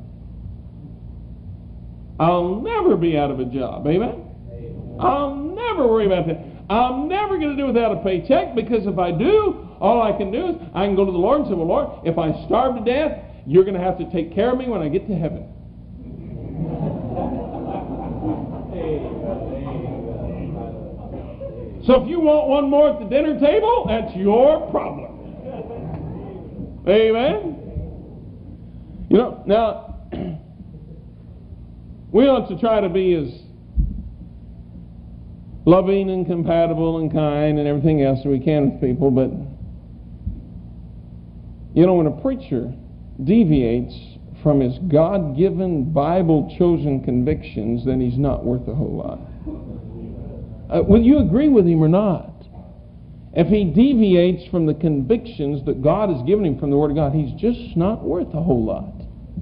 I'll never be out of a job. Amen? I'll never worry about that. I'm never going to do without a paycheck, because if I do, all I can do is I can go to the Lord and say, well, Lord, if I starve to death, you're going to have to take care of me when I get to heaven. So if you want one more at the dinner table, that's your problem. Amen? Now, we ought to try to be as loving and compatible and kind and everything else that we can with people, but when a preacher deviates from his God-given, Bible-chosen convictions, then he's not worth a whole lot. Will you agree with him or not? If he deviates from the convictions that God has given him from the Word of God, he's just not worth a whole lot.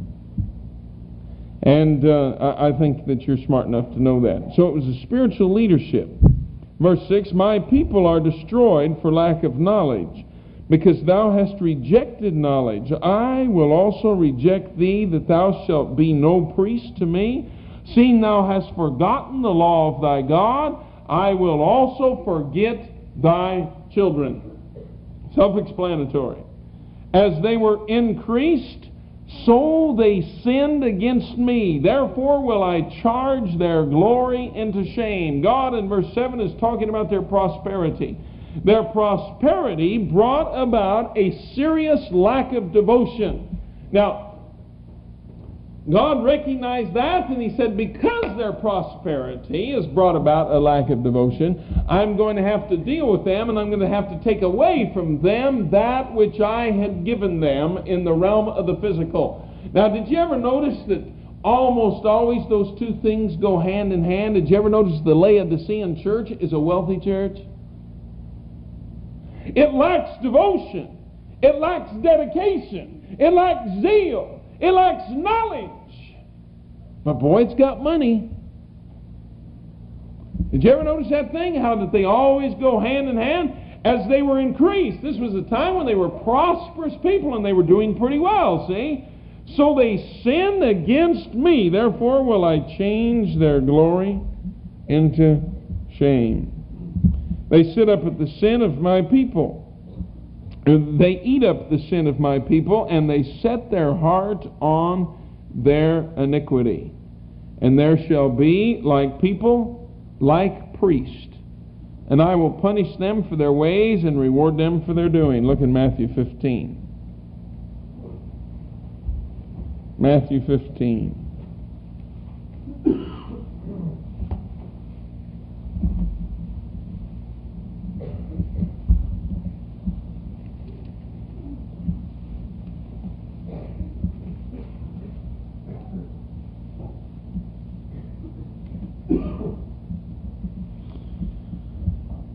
And I think that you're smart enough to know that. So it was a spiritual leadership. Verse 6, my people are destroyed for lack of knowledge, because thou hast rejected knowledge. I will also reject thee, that thou shalt be no priest to me. Seeing thou hast forgotten the law of thy God, I will also forget thy children. Self-explanatory. As they were increased, so they sinned against me. Therefore will I charge their glory into shame. God in verse 7 is talking about their prosperity. Their prosperity brought about a serious lack of devotion. Now, God recognized that, and He said, because their prosperity has brought about a lack of devotion, I'm going to have to deal with them, and I'm going to have to take away from them that which I had given them in the realm of the physical. Now, did you ever notice that almost always those two things go hand in hand? Did you ever notice the Laodicean church is a wealthy church? It lacks devotion. It lacks dedication. It lacks zeal. It lacks knowledge. But boy, it's got money. Did you ever notice that thing? How that they always go hand in hand? As they were increased. This was a time when they were prosperous people and they were doing pretty well, see? So they sinned against me. Therefore will I change their glory into shame. They sit up at the sin of my people. They eat up the sin of my people, and they set their heart on their iniquity. And there shall be like people, like priests. And I will punish them for their ways and reward them for their doing. Look in Matthew 15. Matthew 15.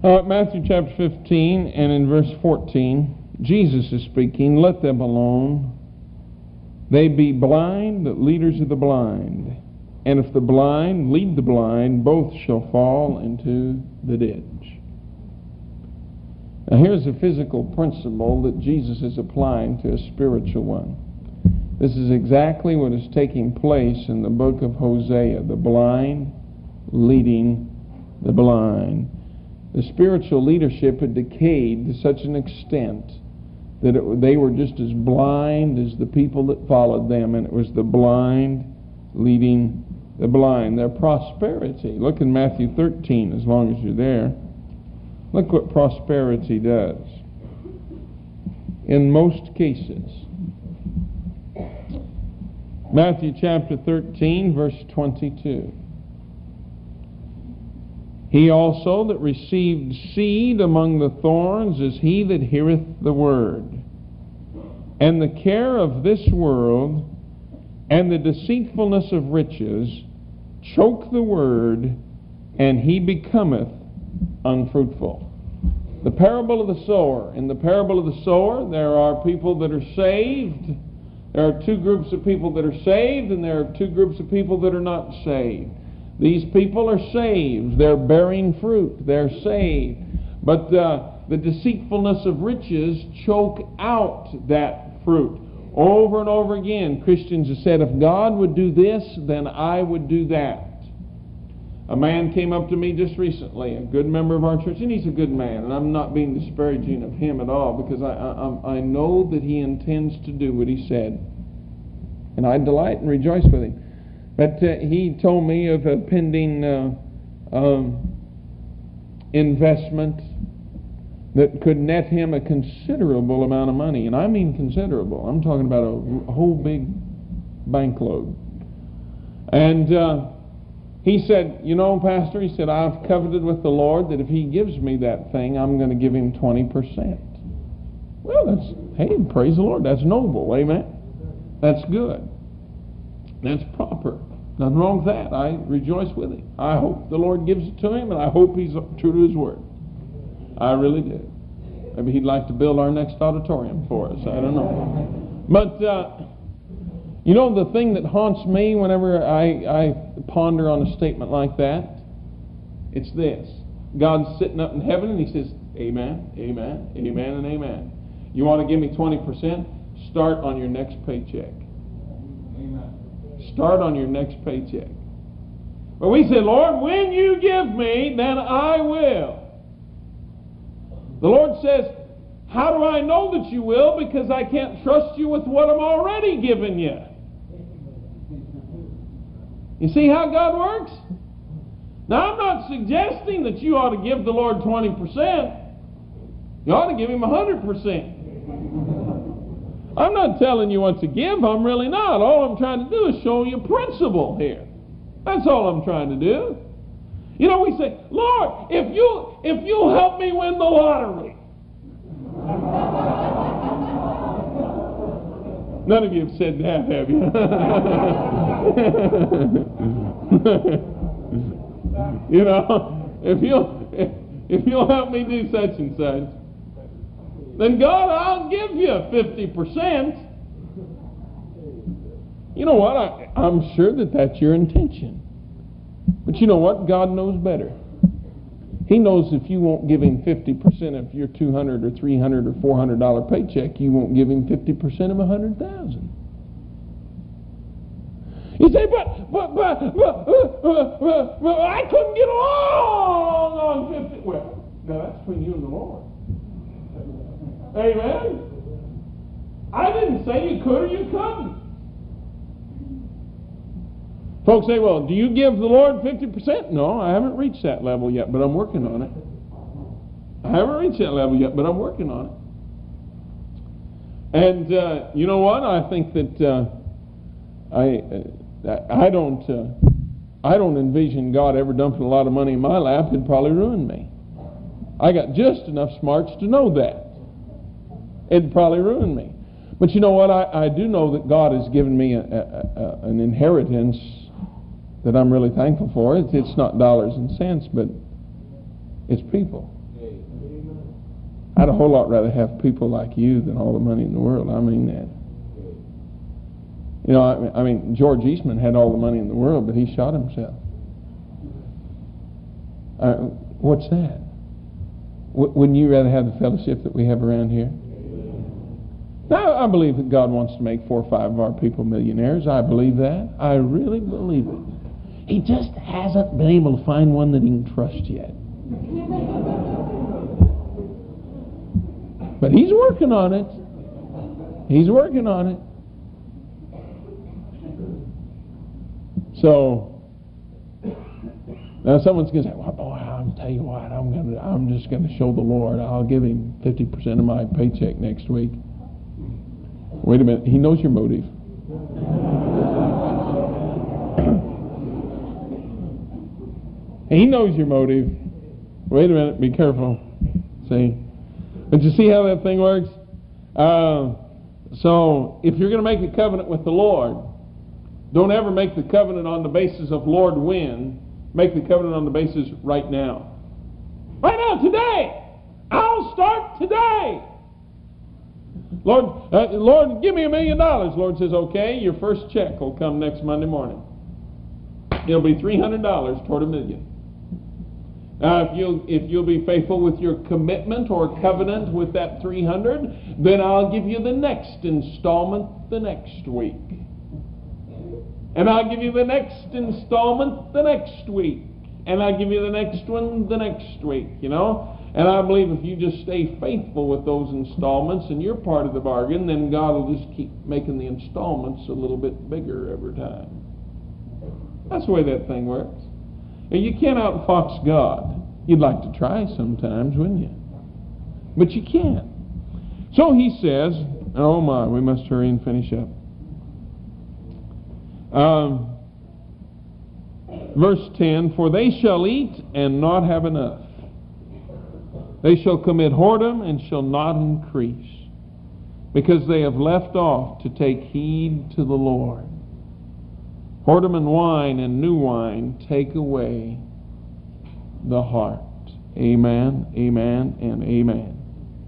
Matthew chapter 15 and in verse 14, Jesus is speaking, "Let them alone. They be blind, leaders of the blind. And if the blind lead the blind, both shall fall into the ditch." Now here's a physical principle that Jesus is applying to a spiritual one. This is exactly what is taking place in the book of Hosea, the blind leading the blind. The spiritual leadership had decayed to such an extent that they were just as blind as the people that followed them, and it was the blind leading the blind. Their prosperity, look in Matthew 13 as long as you're there. Look what prosperity does. In most cases, Matthew chapter 13, verse 22. "He also that received seed among the thorns is he that heareth the word. And the care of this world and the deceitfulness of riches choke the word, and he becometh unfruitful." The parable of the sower. In the parable of the sower, there are people that are saved. There are two groups of people that are saved, and there are two groups of people that are not saved. These people are saved. They're bearing fruit. They're saved. But the deceitfulness of riches choke out that fruit. Over and over again, Christians have said, if God would do this, then I would do that. A man came up to me just recently, a good member of our church, and he's a good man, and I'm not being disparaging of him at all, because I know that he intends to do what he said. And I delight and rejoice with him. But he told me of a pending investment that could net him a considerable amount of money. And I mean considerable. I'm talking about a whole big bank load. And he said, "You know, Pastor," he said, "I've coveted with the Lord that if he gives me that thing, I'm going to give him 20%. Well, hey, praise the Lord. That's noble. Amen. That's good. That's proper. Nothing wrong with that. I rejoice with him. I hope the Lord gives it to him, and I hope he's true to his word. I really do. Maybe he'd like to build our next auditorium for us. I don't know. But, you know, the thing that haunts me whenever I ponder on a statement like that, it's this. God's sitting up in heaven, and he says, amen, amen, amen, and amen. You want to give me 20%? Start on your next paycheck. Start on your next paycheck. But we say, Lord, when you give me, then I will. The Lord says, how do I know that you will? Because I can't trust you with what I'm already giving you. You see how God works? Now, I'm not suggesting that you ought to give the Lord 20%. You ought to give him 100%. I'm not telling you what to give. I'm really not. All I'm trying to do is show you principle here. That's all I'm trying to do. You know, we say, Lord, if you'll help me win the lottery. None of you have said that, have you? You know, if you'll help me do such and such, then God, I'll give you 50%. You know what? I'm sure that that's your intention. But you know what? God knows better. He knows if you won't give him 50% of your $200 or $300 or $400 paycheck, you won't give him 50% of $100,000. You say, but I couldn't get along on 50. Well, now that's between you and the Lord. Amen. I didn't say you could or you couldn't. Folks say, well, do you give the Lord 50%? No, I haven't reached that level yet, but I'm working on it. I haven't reached that level yet, but I'm working on it. And you know what? I think that I don't envision God ever dumping a lot of money in my lap. It'd probably ruin me. I got just enough smarts to know that. It'd probably ruin me. But you know what? I do know that God has given me an inheritance that I'm really thankful for. It's not dollars and cents, but it's people. I'd a whole lot rather have people like you than all the money in the world. I mean that. You know, I mean, George Eastman had all the money in the world, but he shot himself. What's that? Wouldn't you rather have the fellowship that we have around here? Now, I believe that God wants to make 4 or 5 of our people millionaires. I believe that. I really believe it. He just hasn't been able to find one that he can trust yet. But he's working on it. He's working on it. So, now someone's going to say, well, boy, I'll tell you what, I'm just going to show the Lord. I'll give him 50% of my paycheck next week. Wait a minute. He knows your motive. He knows your motive. Wait a minute. Be careful. See? But you see how that thing works? So, if you're going to make a covenant with the Lord, don't ever make the covenant on the basis of Lord when. Make the covenant on the basis right now. Right now, today. I'll start today. Lord, give me $1 million. Lord says, okay, your first check will come next Monday morning. It'll be $300 toward $1 million. Now, if you'll be faithful with your commitment or covenant with that $300, then I'll give you the next installment the next week. And I'll give you the next installment the next week. And I'll give you the next one the next week, you know. And I believe if you just stay faithful with those installments and you're part of the bargain, then God will just keep making the installments a little bit bigger every time. That's the way that thing works. And you can't outfox God. You'd like to try sometimes, wouldn't you? But you can't. So he says, oh my, we must hurry and finish up. Verse 10, for they shall eat and not have enough. They shall commit whoredom and shall not increase, because they have left off to take heed to the Lord. Whoredom and wine and new wine take away the heart. Amen, amen, and amen.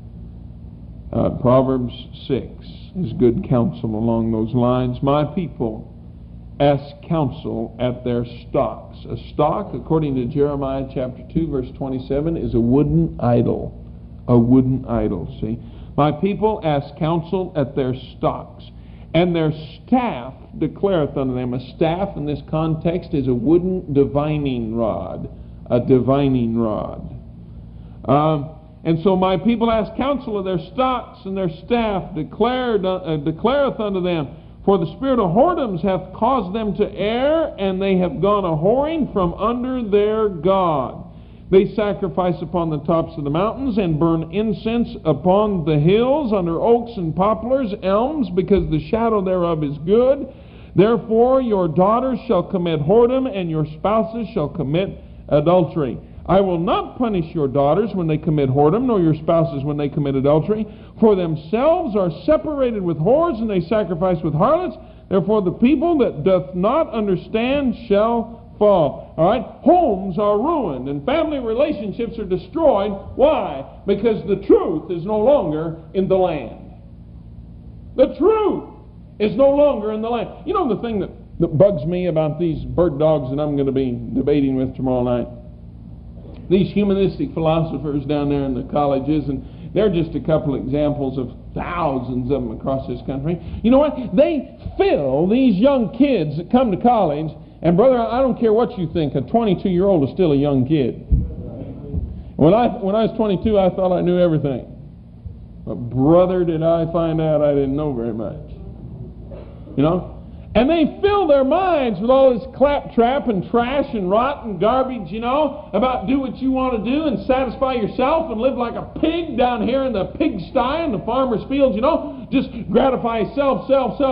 Proverbs 6 is good counsel along those lines. My people ask counsel at their stocks. A stock, according to Jeremiah chapter 2, verse 27, is a wooden idol. A wooden idol, see? My people ask counsel at their stocks, and their staff declareth unto them. A staff in this context is a wooden divining rod. A divining rod. And so my people ask counsel of their stocks, and their staff declareth unto them. For the spirit of whoredoms hath caused them to err, and they have gone a-whoring from under their God. They sacrifice upon the tops of the mountains, and burn incense upon the hills, under oaks and poplars, elms, because the shadow thereof is good. Therefore your daughters shall commit whoredom, and your spouses shall commit adultery. I will not punish your daughters when they commit whoredom, nor your spouses when they commit adultery. For themselves are separated with whores, and they sacrifice with harlots. Therefore the people that doth not understand shall fall. All right? Homes are ruined, and family relationships are destroyed. Why? Because the truth is no longer in the land. The truth is no longer in the land. You know the thing that bugs me about these bird dogs that I'm going to be debating with tomorrow night? These humanistic philosophers down there in the colleges, and they're just a couple examples of thousands of them across this country. You know what? They fill these young kids that come to college, and brother, I don't care what you think, a 22-year-old is still a young kid. When I was 22, I thought I knew everything. But brother, did I find out I didn't know very much. You know? And they fill their minds with all this claptrap and trash and rot and garbage, you know, about do what you want to do and satisfy yourself and live like a pig down here in the pigsty in the farmer's fields, you know, just gratify self.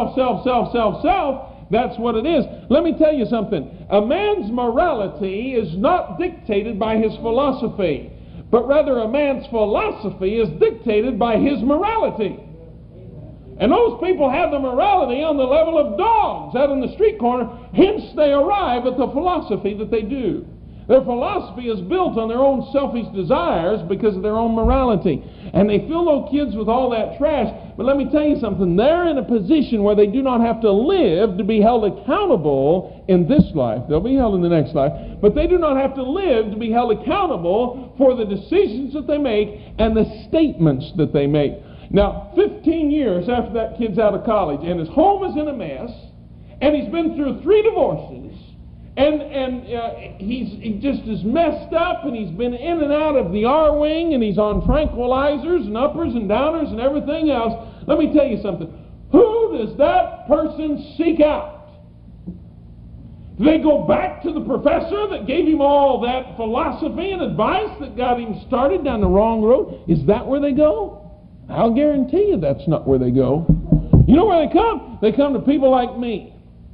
That's what it is. Let me tell you something. A man's morality is not dictated by his philosophy, but rather a man's philosophy is dictated by his morality. And those people have the morality on the level of dogs out in the street corner, hence they arrive at the philosophy that they do. Their philosophy is built on their own selfish desires because of their own morality. And they fill those kids with all that trash. But let me tell you something. They're in a position where they do not have to live to be held accountable in this life. They'll be held in the next life. But they do not have to live to be held accountable for the decisions that they make and the statements that they make. Now, 15 years after that kid's out of college and his home is in a mess, and he's been through 3 divorces, and he just is messed up, and he's been in and out of the R wing, and he's on tranquilizers and uppers and downers and everything else. Let me tell you something. Who does that person seek out? Do they go back to the professor that gave him all that philosophy and advice that got him started down the wrong road? Is that where they go? I'll guarantee you that's not where they go. You know where they come? They come to people like me.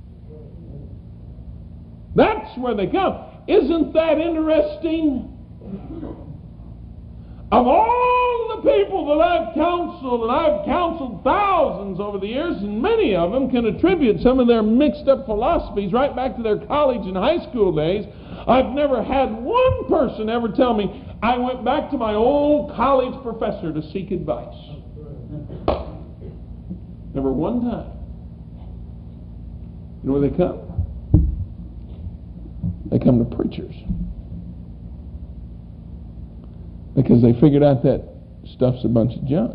That's where they come. Isn't that interesting? Of all the people that I've counseled, and I've counseled thousands over the years, and many of them can attribute some of their mixed up philosophies right back to their college and high school days, I've never had one person ever tell me, I went back to my old college professor to seek advice. Never one time. You know where they come? They come to preachers. Because they figured out that stuff's a bunch of junk.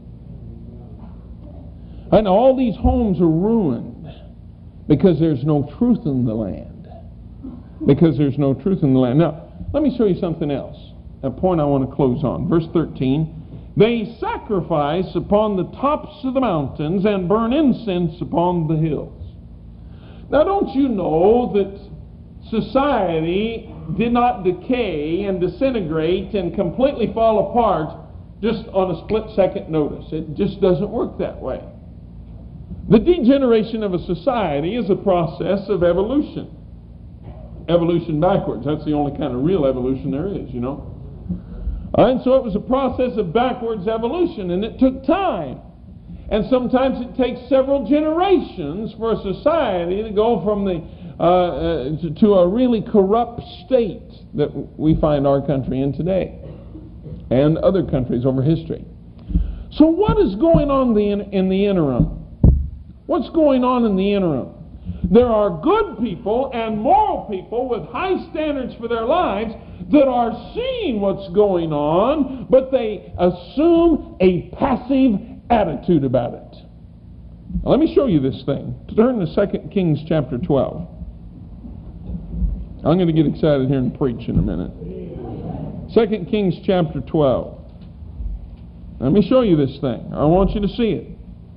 And all these homes are ruined because there's no truth in the land. Because there's no truth in the land. Now, let me show you something else. A point I want to close on. Verse 13. They sacrifice upon the tops of the mountains and burn incense upon the hills. Now, don't you know that society did not decay and disintegrate and completely fall apart just on a split-second notice? It just doesn't work that way. The degeneration of a society is a process of evolution. Evolution backwards. That's the only kind of real evolution there is, you know. And so it was a process of backwards evolution, and it took time. And sometimes it takes several generations for a society to go from to a really corrupt state that we find our country in today and other countries over history. So what is going on in the interim? What's going on in the interim? There are good people and moral people with high standards for their lives that are seeing what's going on, but they assume a passive attitude about it. Now, let me show you this thing. Turn to 2 Kings chapter 12. I'm going to get excited here and preach in a minute. 2 Kings chapter 12. Let me show you this thing. I want you to see it.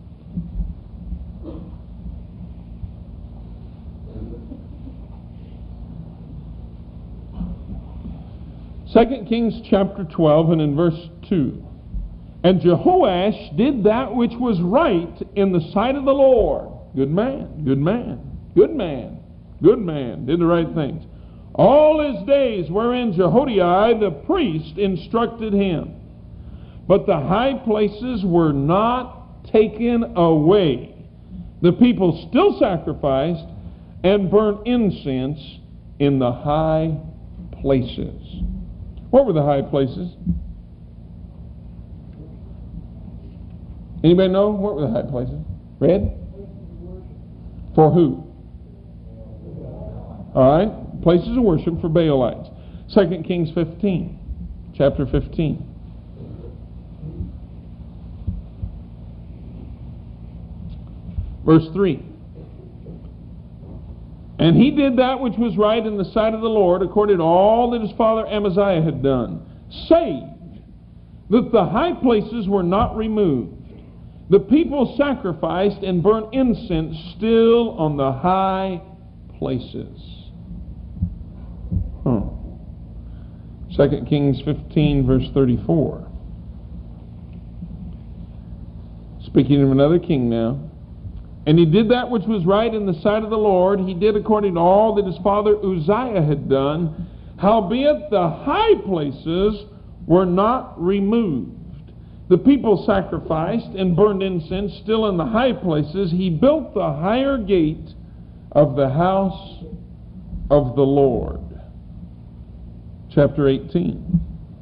Second Kings chapter 12 and in verse 2. And Jehoash did that which was right in the sight of the Lord. Good man, good man, good man, good man. Did the right things. All his days wherein Jehoiada the priest instructed him. But the high places were not taken away. The people still sacrificed and burnt incense in the high places. What were the high places? Anybody know? What were the high places? Red? For who? All right. Places of worship for Baalites. 2 Kings 15. Chapter 15. Verse 3. And he did that which was right in the sight of the Lord, according to all that his father Amaziah had done, save that the high places were not removed. The people sacrificed and burnt incense still on the high places. 2 Kings 15, verse 34. Speaking of another king now. And he did that which was right in the sight of the Lord. He did according to all that his father Uzziah had done. Howbeit the high places were not removed. The people sacrificed and burned incense still in the high places. He built the higher gate of the house of the Lord. chapter 18.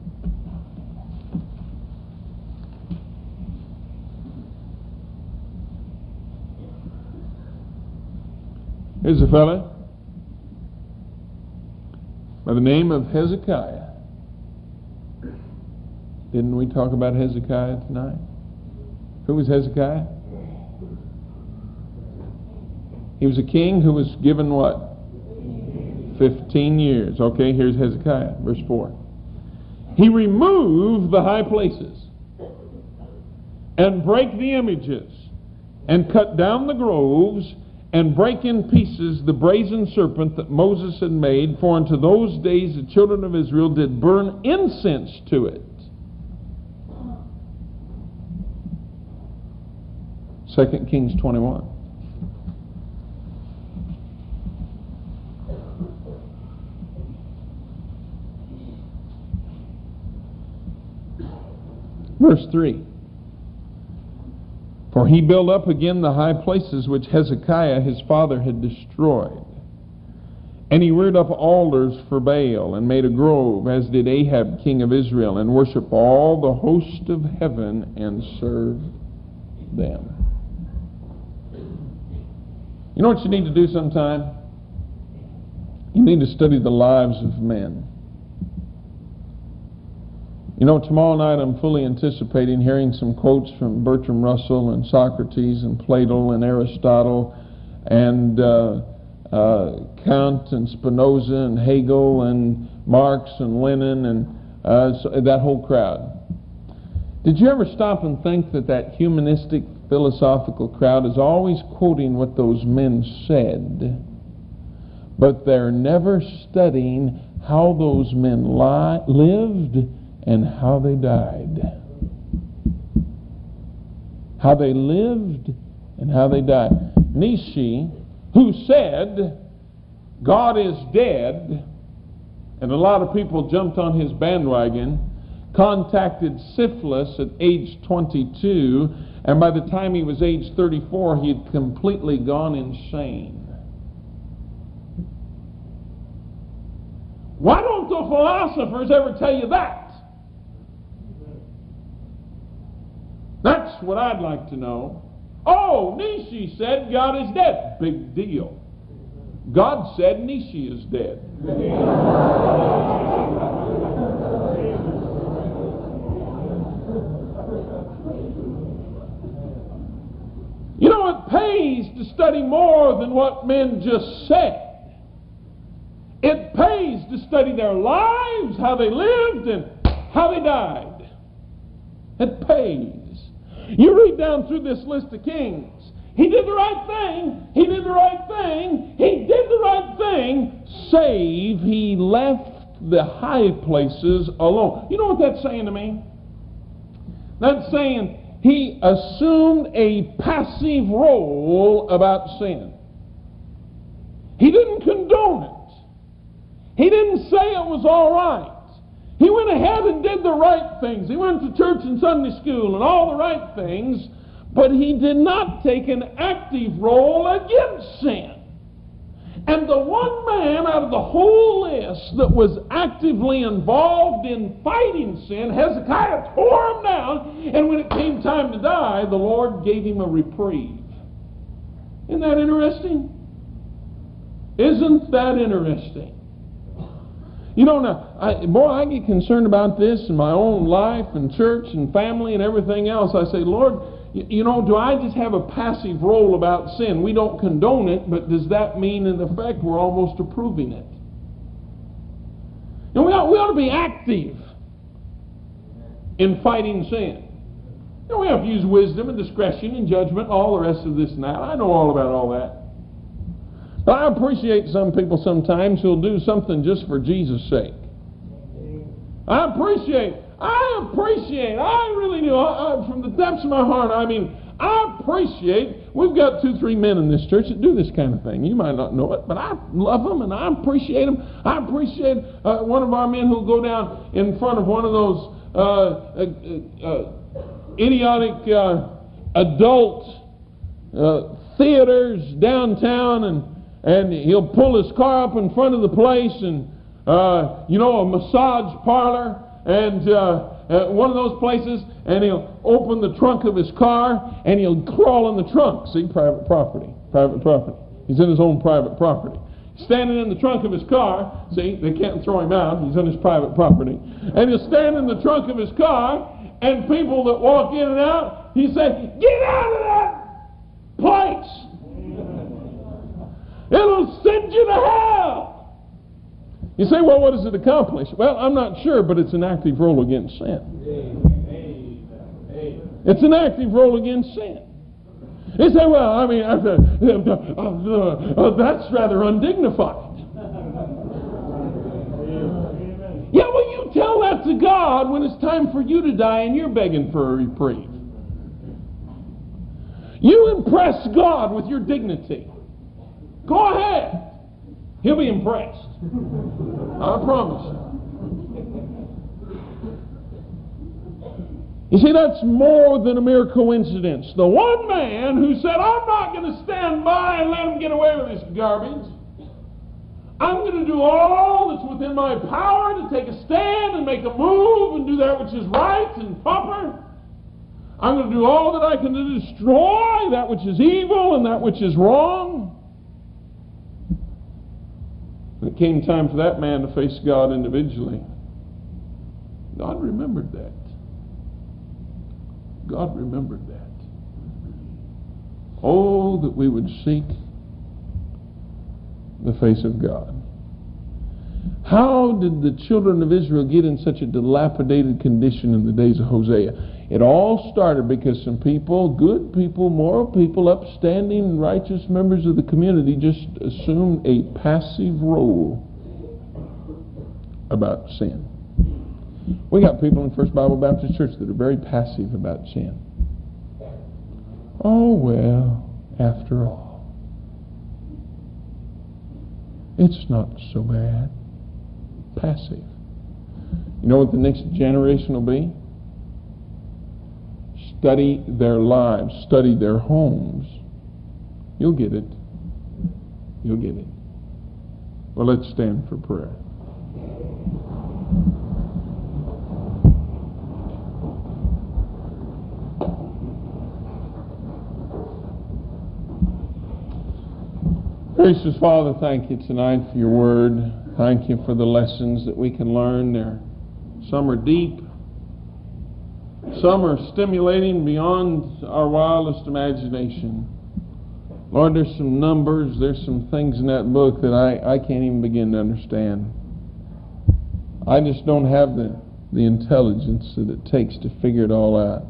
Here's a fella by the name of Hezekiah. Didn't we talk about Hezekiah tonight? Who was Hezekiah? He was a king who was given what? 15 years. Okay, here's Hezekiah, verse 4. He removed the high places and brake the images and cut down the groves and break in pieces the brazen serpent that Moses had made, for unto those days the children of Israel did burn incense to it. 2 Kings 21. Verse 3. For he built up again the high places which Hezekiah his father had destroyed. And he reared up altars for Baal, and made a grove, as did Ahab king of Israel, and worshipped all the host of heaven, and served them. You know what you need to do sometime? You need to study the lives of men. You know, tomorrow night I'm fully anticipating hearing some quotes from Bertrand Russell and Socrates and Plato and Aristotle and Kant and Spinoza and Hegel and Marx and Lenin and that whole crowd. Did you ever stop and think that humanistic philosophical crowd is always quoting what those men said, but they're never studying how those men lived and how they died. How they lived and how they died. Nietzsche, who said God is dead, and a lot of people jumped on his bandwagon, contacted syphilis at age 22, and by the time he was age 34, he had completely gone insane. Why don't the philosophers ever tell you that? That's what I'd like to know. Oh, Nietzsche said God is dead. Big deal. God said Nietzsche is dead. You know, it pays to study more than what men just said. It pays to study their lives, how they lived, and how they died. It pays. You read down through this list of kings. He did the right thing. He did the right thing. He did the right thing, save he left the high places alone. You know what that's saying to me? That's saying he assumed a passive role about sin. He didn't condone it. He didn't say it was all right. He went ahead and did the right things. He went to church and Sunday school and all the right things, but he did not take an active role against sin. And the one man out of the whole list that was actively involved in fighting sin, Hezekiah tore him down, and when it came time to die, the Lord gave him a reprieve. Isn't that interesting? Isn't that interesting? You know, now, I get concerned about this in my own life and church and family and everything else. I say, Lord, you know, do I just have a passive role about sin? We don't condone it, but does that mean in effect we're almost approving it? You know, we ought to be active in fighting sin. You know, we have to use wisdom and discretion and judgment, all the rest of this and that. I know all about all that. But I appreciate some people sometimes who'll do something just for Jesus' sake. I really do, from the depths of my heart, I appreciate, we've got 2-3 men in this church that do this kind of thing. You might not know it, but I love them and I appreciate them. I appreciate one of our men who'll go down in front of one of those idiotic adult theaters downtown, and he'll pull his car up in front of the place, and a massage parlor and one of those places, and he'll open the trunk of his car and he'll crawl in the trunk. See, private property. He's in his own private property. Standing in the trunk of his car, see, they can't throw him out, he's on his private property. And he'll stand in the trunk of his car, and people that walk in and out, he say, "Get out of that place! It'll send you to hell!" You say, well, what does it accomplish? Well, I'm not sure, but it's an active role against sin. It's an active role against sin. You say, well, I mean, that's rather undignified. Yeah, well, you tell that to God when it's time for you to die and you're begging for a reprieve. You impress God with your dignity. Go ahead. He'll be impressed. I promise you. You see, that's more than a mere coincidence. The one man who said, "I'm not going to stand by and let him get away with this garbage. I'm going to do all that's within my power to take a stand and make a move and do that which is right and proper. I'm going to do all that I can to destroy that which is evil and that which is wrong." When it came time for that man to face God individually, God remembered that. God remembered that. Oh, that we would seek the face of God. How did the children of Israel get in such a dilapidated condition in the days of Hosea? It all started because some people, good people, moral people, upstanding, righteous members of the community just assumed a passive role about sin. We got people in First Bible Baptist Church that are very passive about sin. Oh, well, after all, it's not so bad. Passive. You know what the next generation will be? Study their lives, study their homes. You'll get it. You'll get it. Well, let's stand for prayer. Gracious Father, thank you tonight for your word. Thank you for the lessons that we can learn there. Some are deep. Some are stimulating beyond our wildest imagination. Lord, there's some numbers, there's some things in that book that I can't even begin to understand. I just don't have the intelligence that it takes to figure it all out.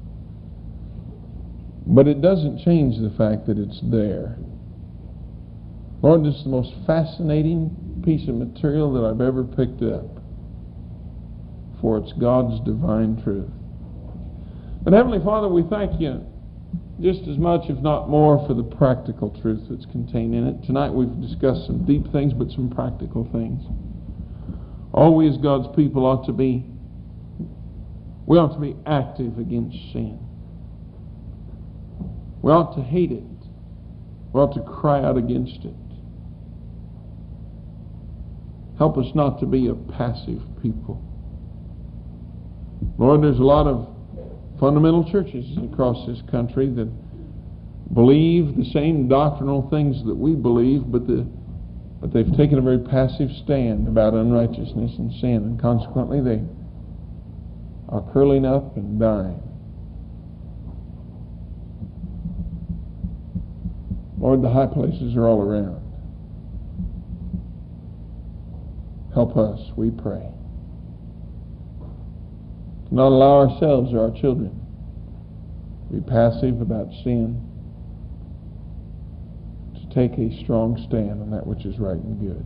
But it doesn't change the fact that it's there. Lord, this is the most fascinating piece of material that I've ever picked up, for it's God's divine truth. But Heavenly Father, we thank you just as much, if not more, for the practical truth that's contained in it. Tonight we've discussed some deep things, but some practical things. All we as God's people ought to be active against sin. We ought to hate it. We ought to cry out against it. Help us not to be a passive people. Lord, there's a lot of fundamental churches across this country that believe the same doctrinal things that we believe, but they've taken a very passive stand about unrighteousness and sin, and consequently they are curling up and dying. Lord, the high places are all around. Help us, we pray, to not allow ourselves or our children to be passive about sin, to take a strong stand on that which is right and good.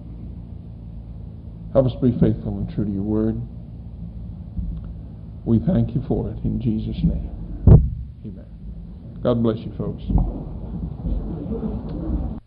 Help us be faithful and true to your word. We thank you for it in Jesus' name. Amen. God bless you, folks.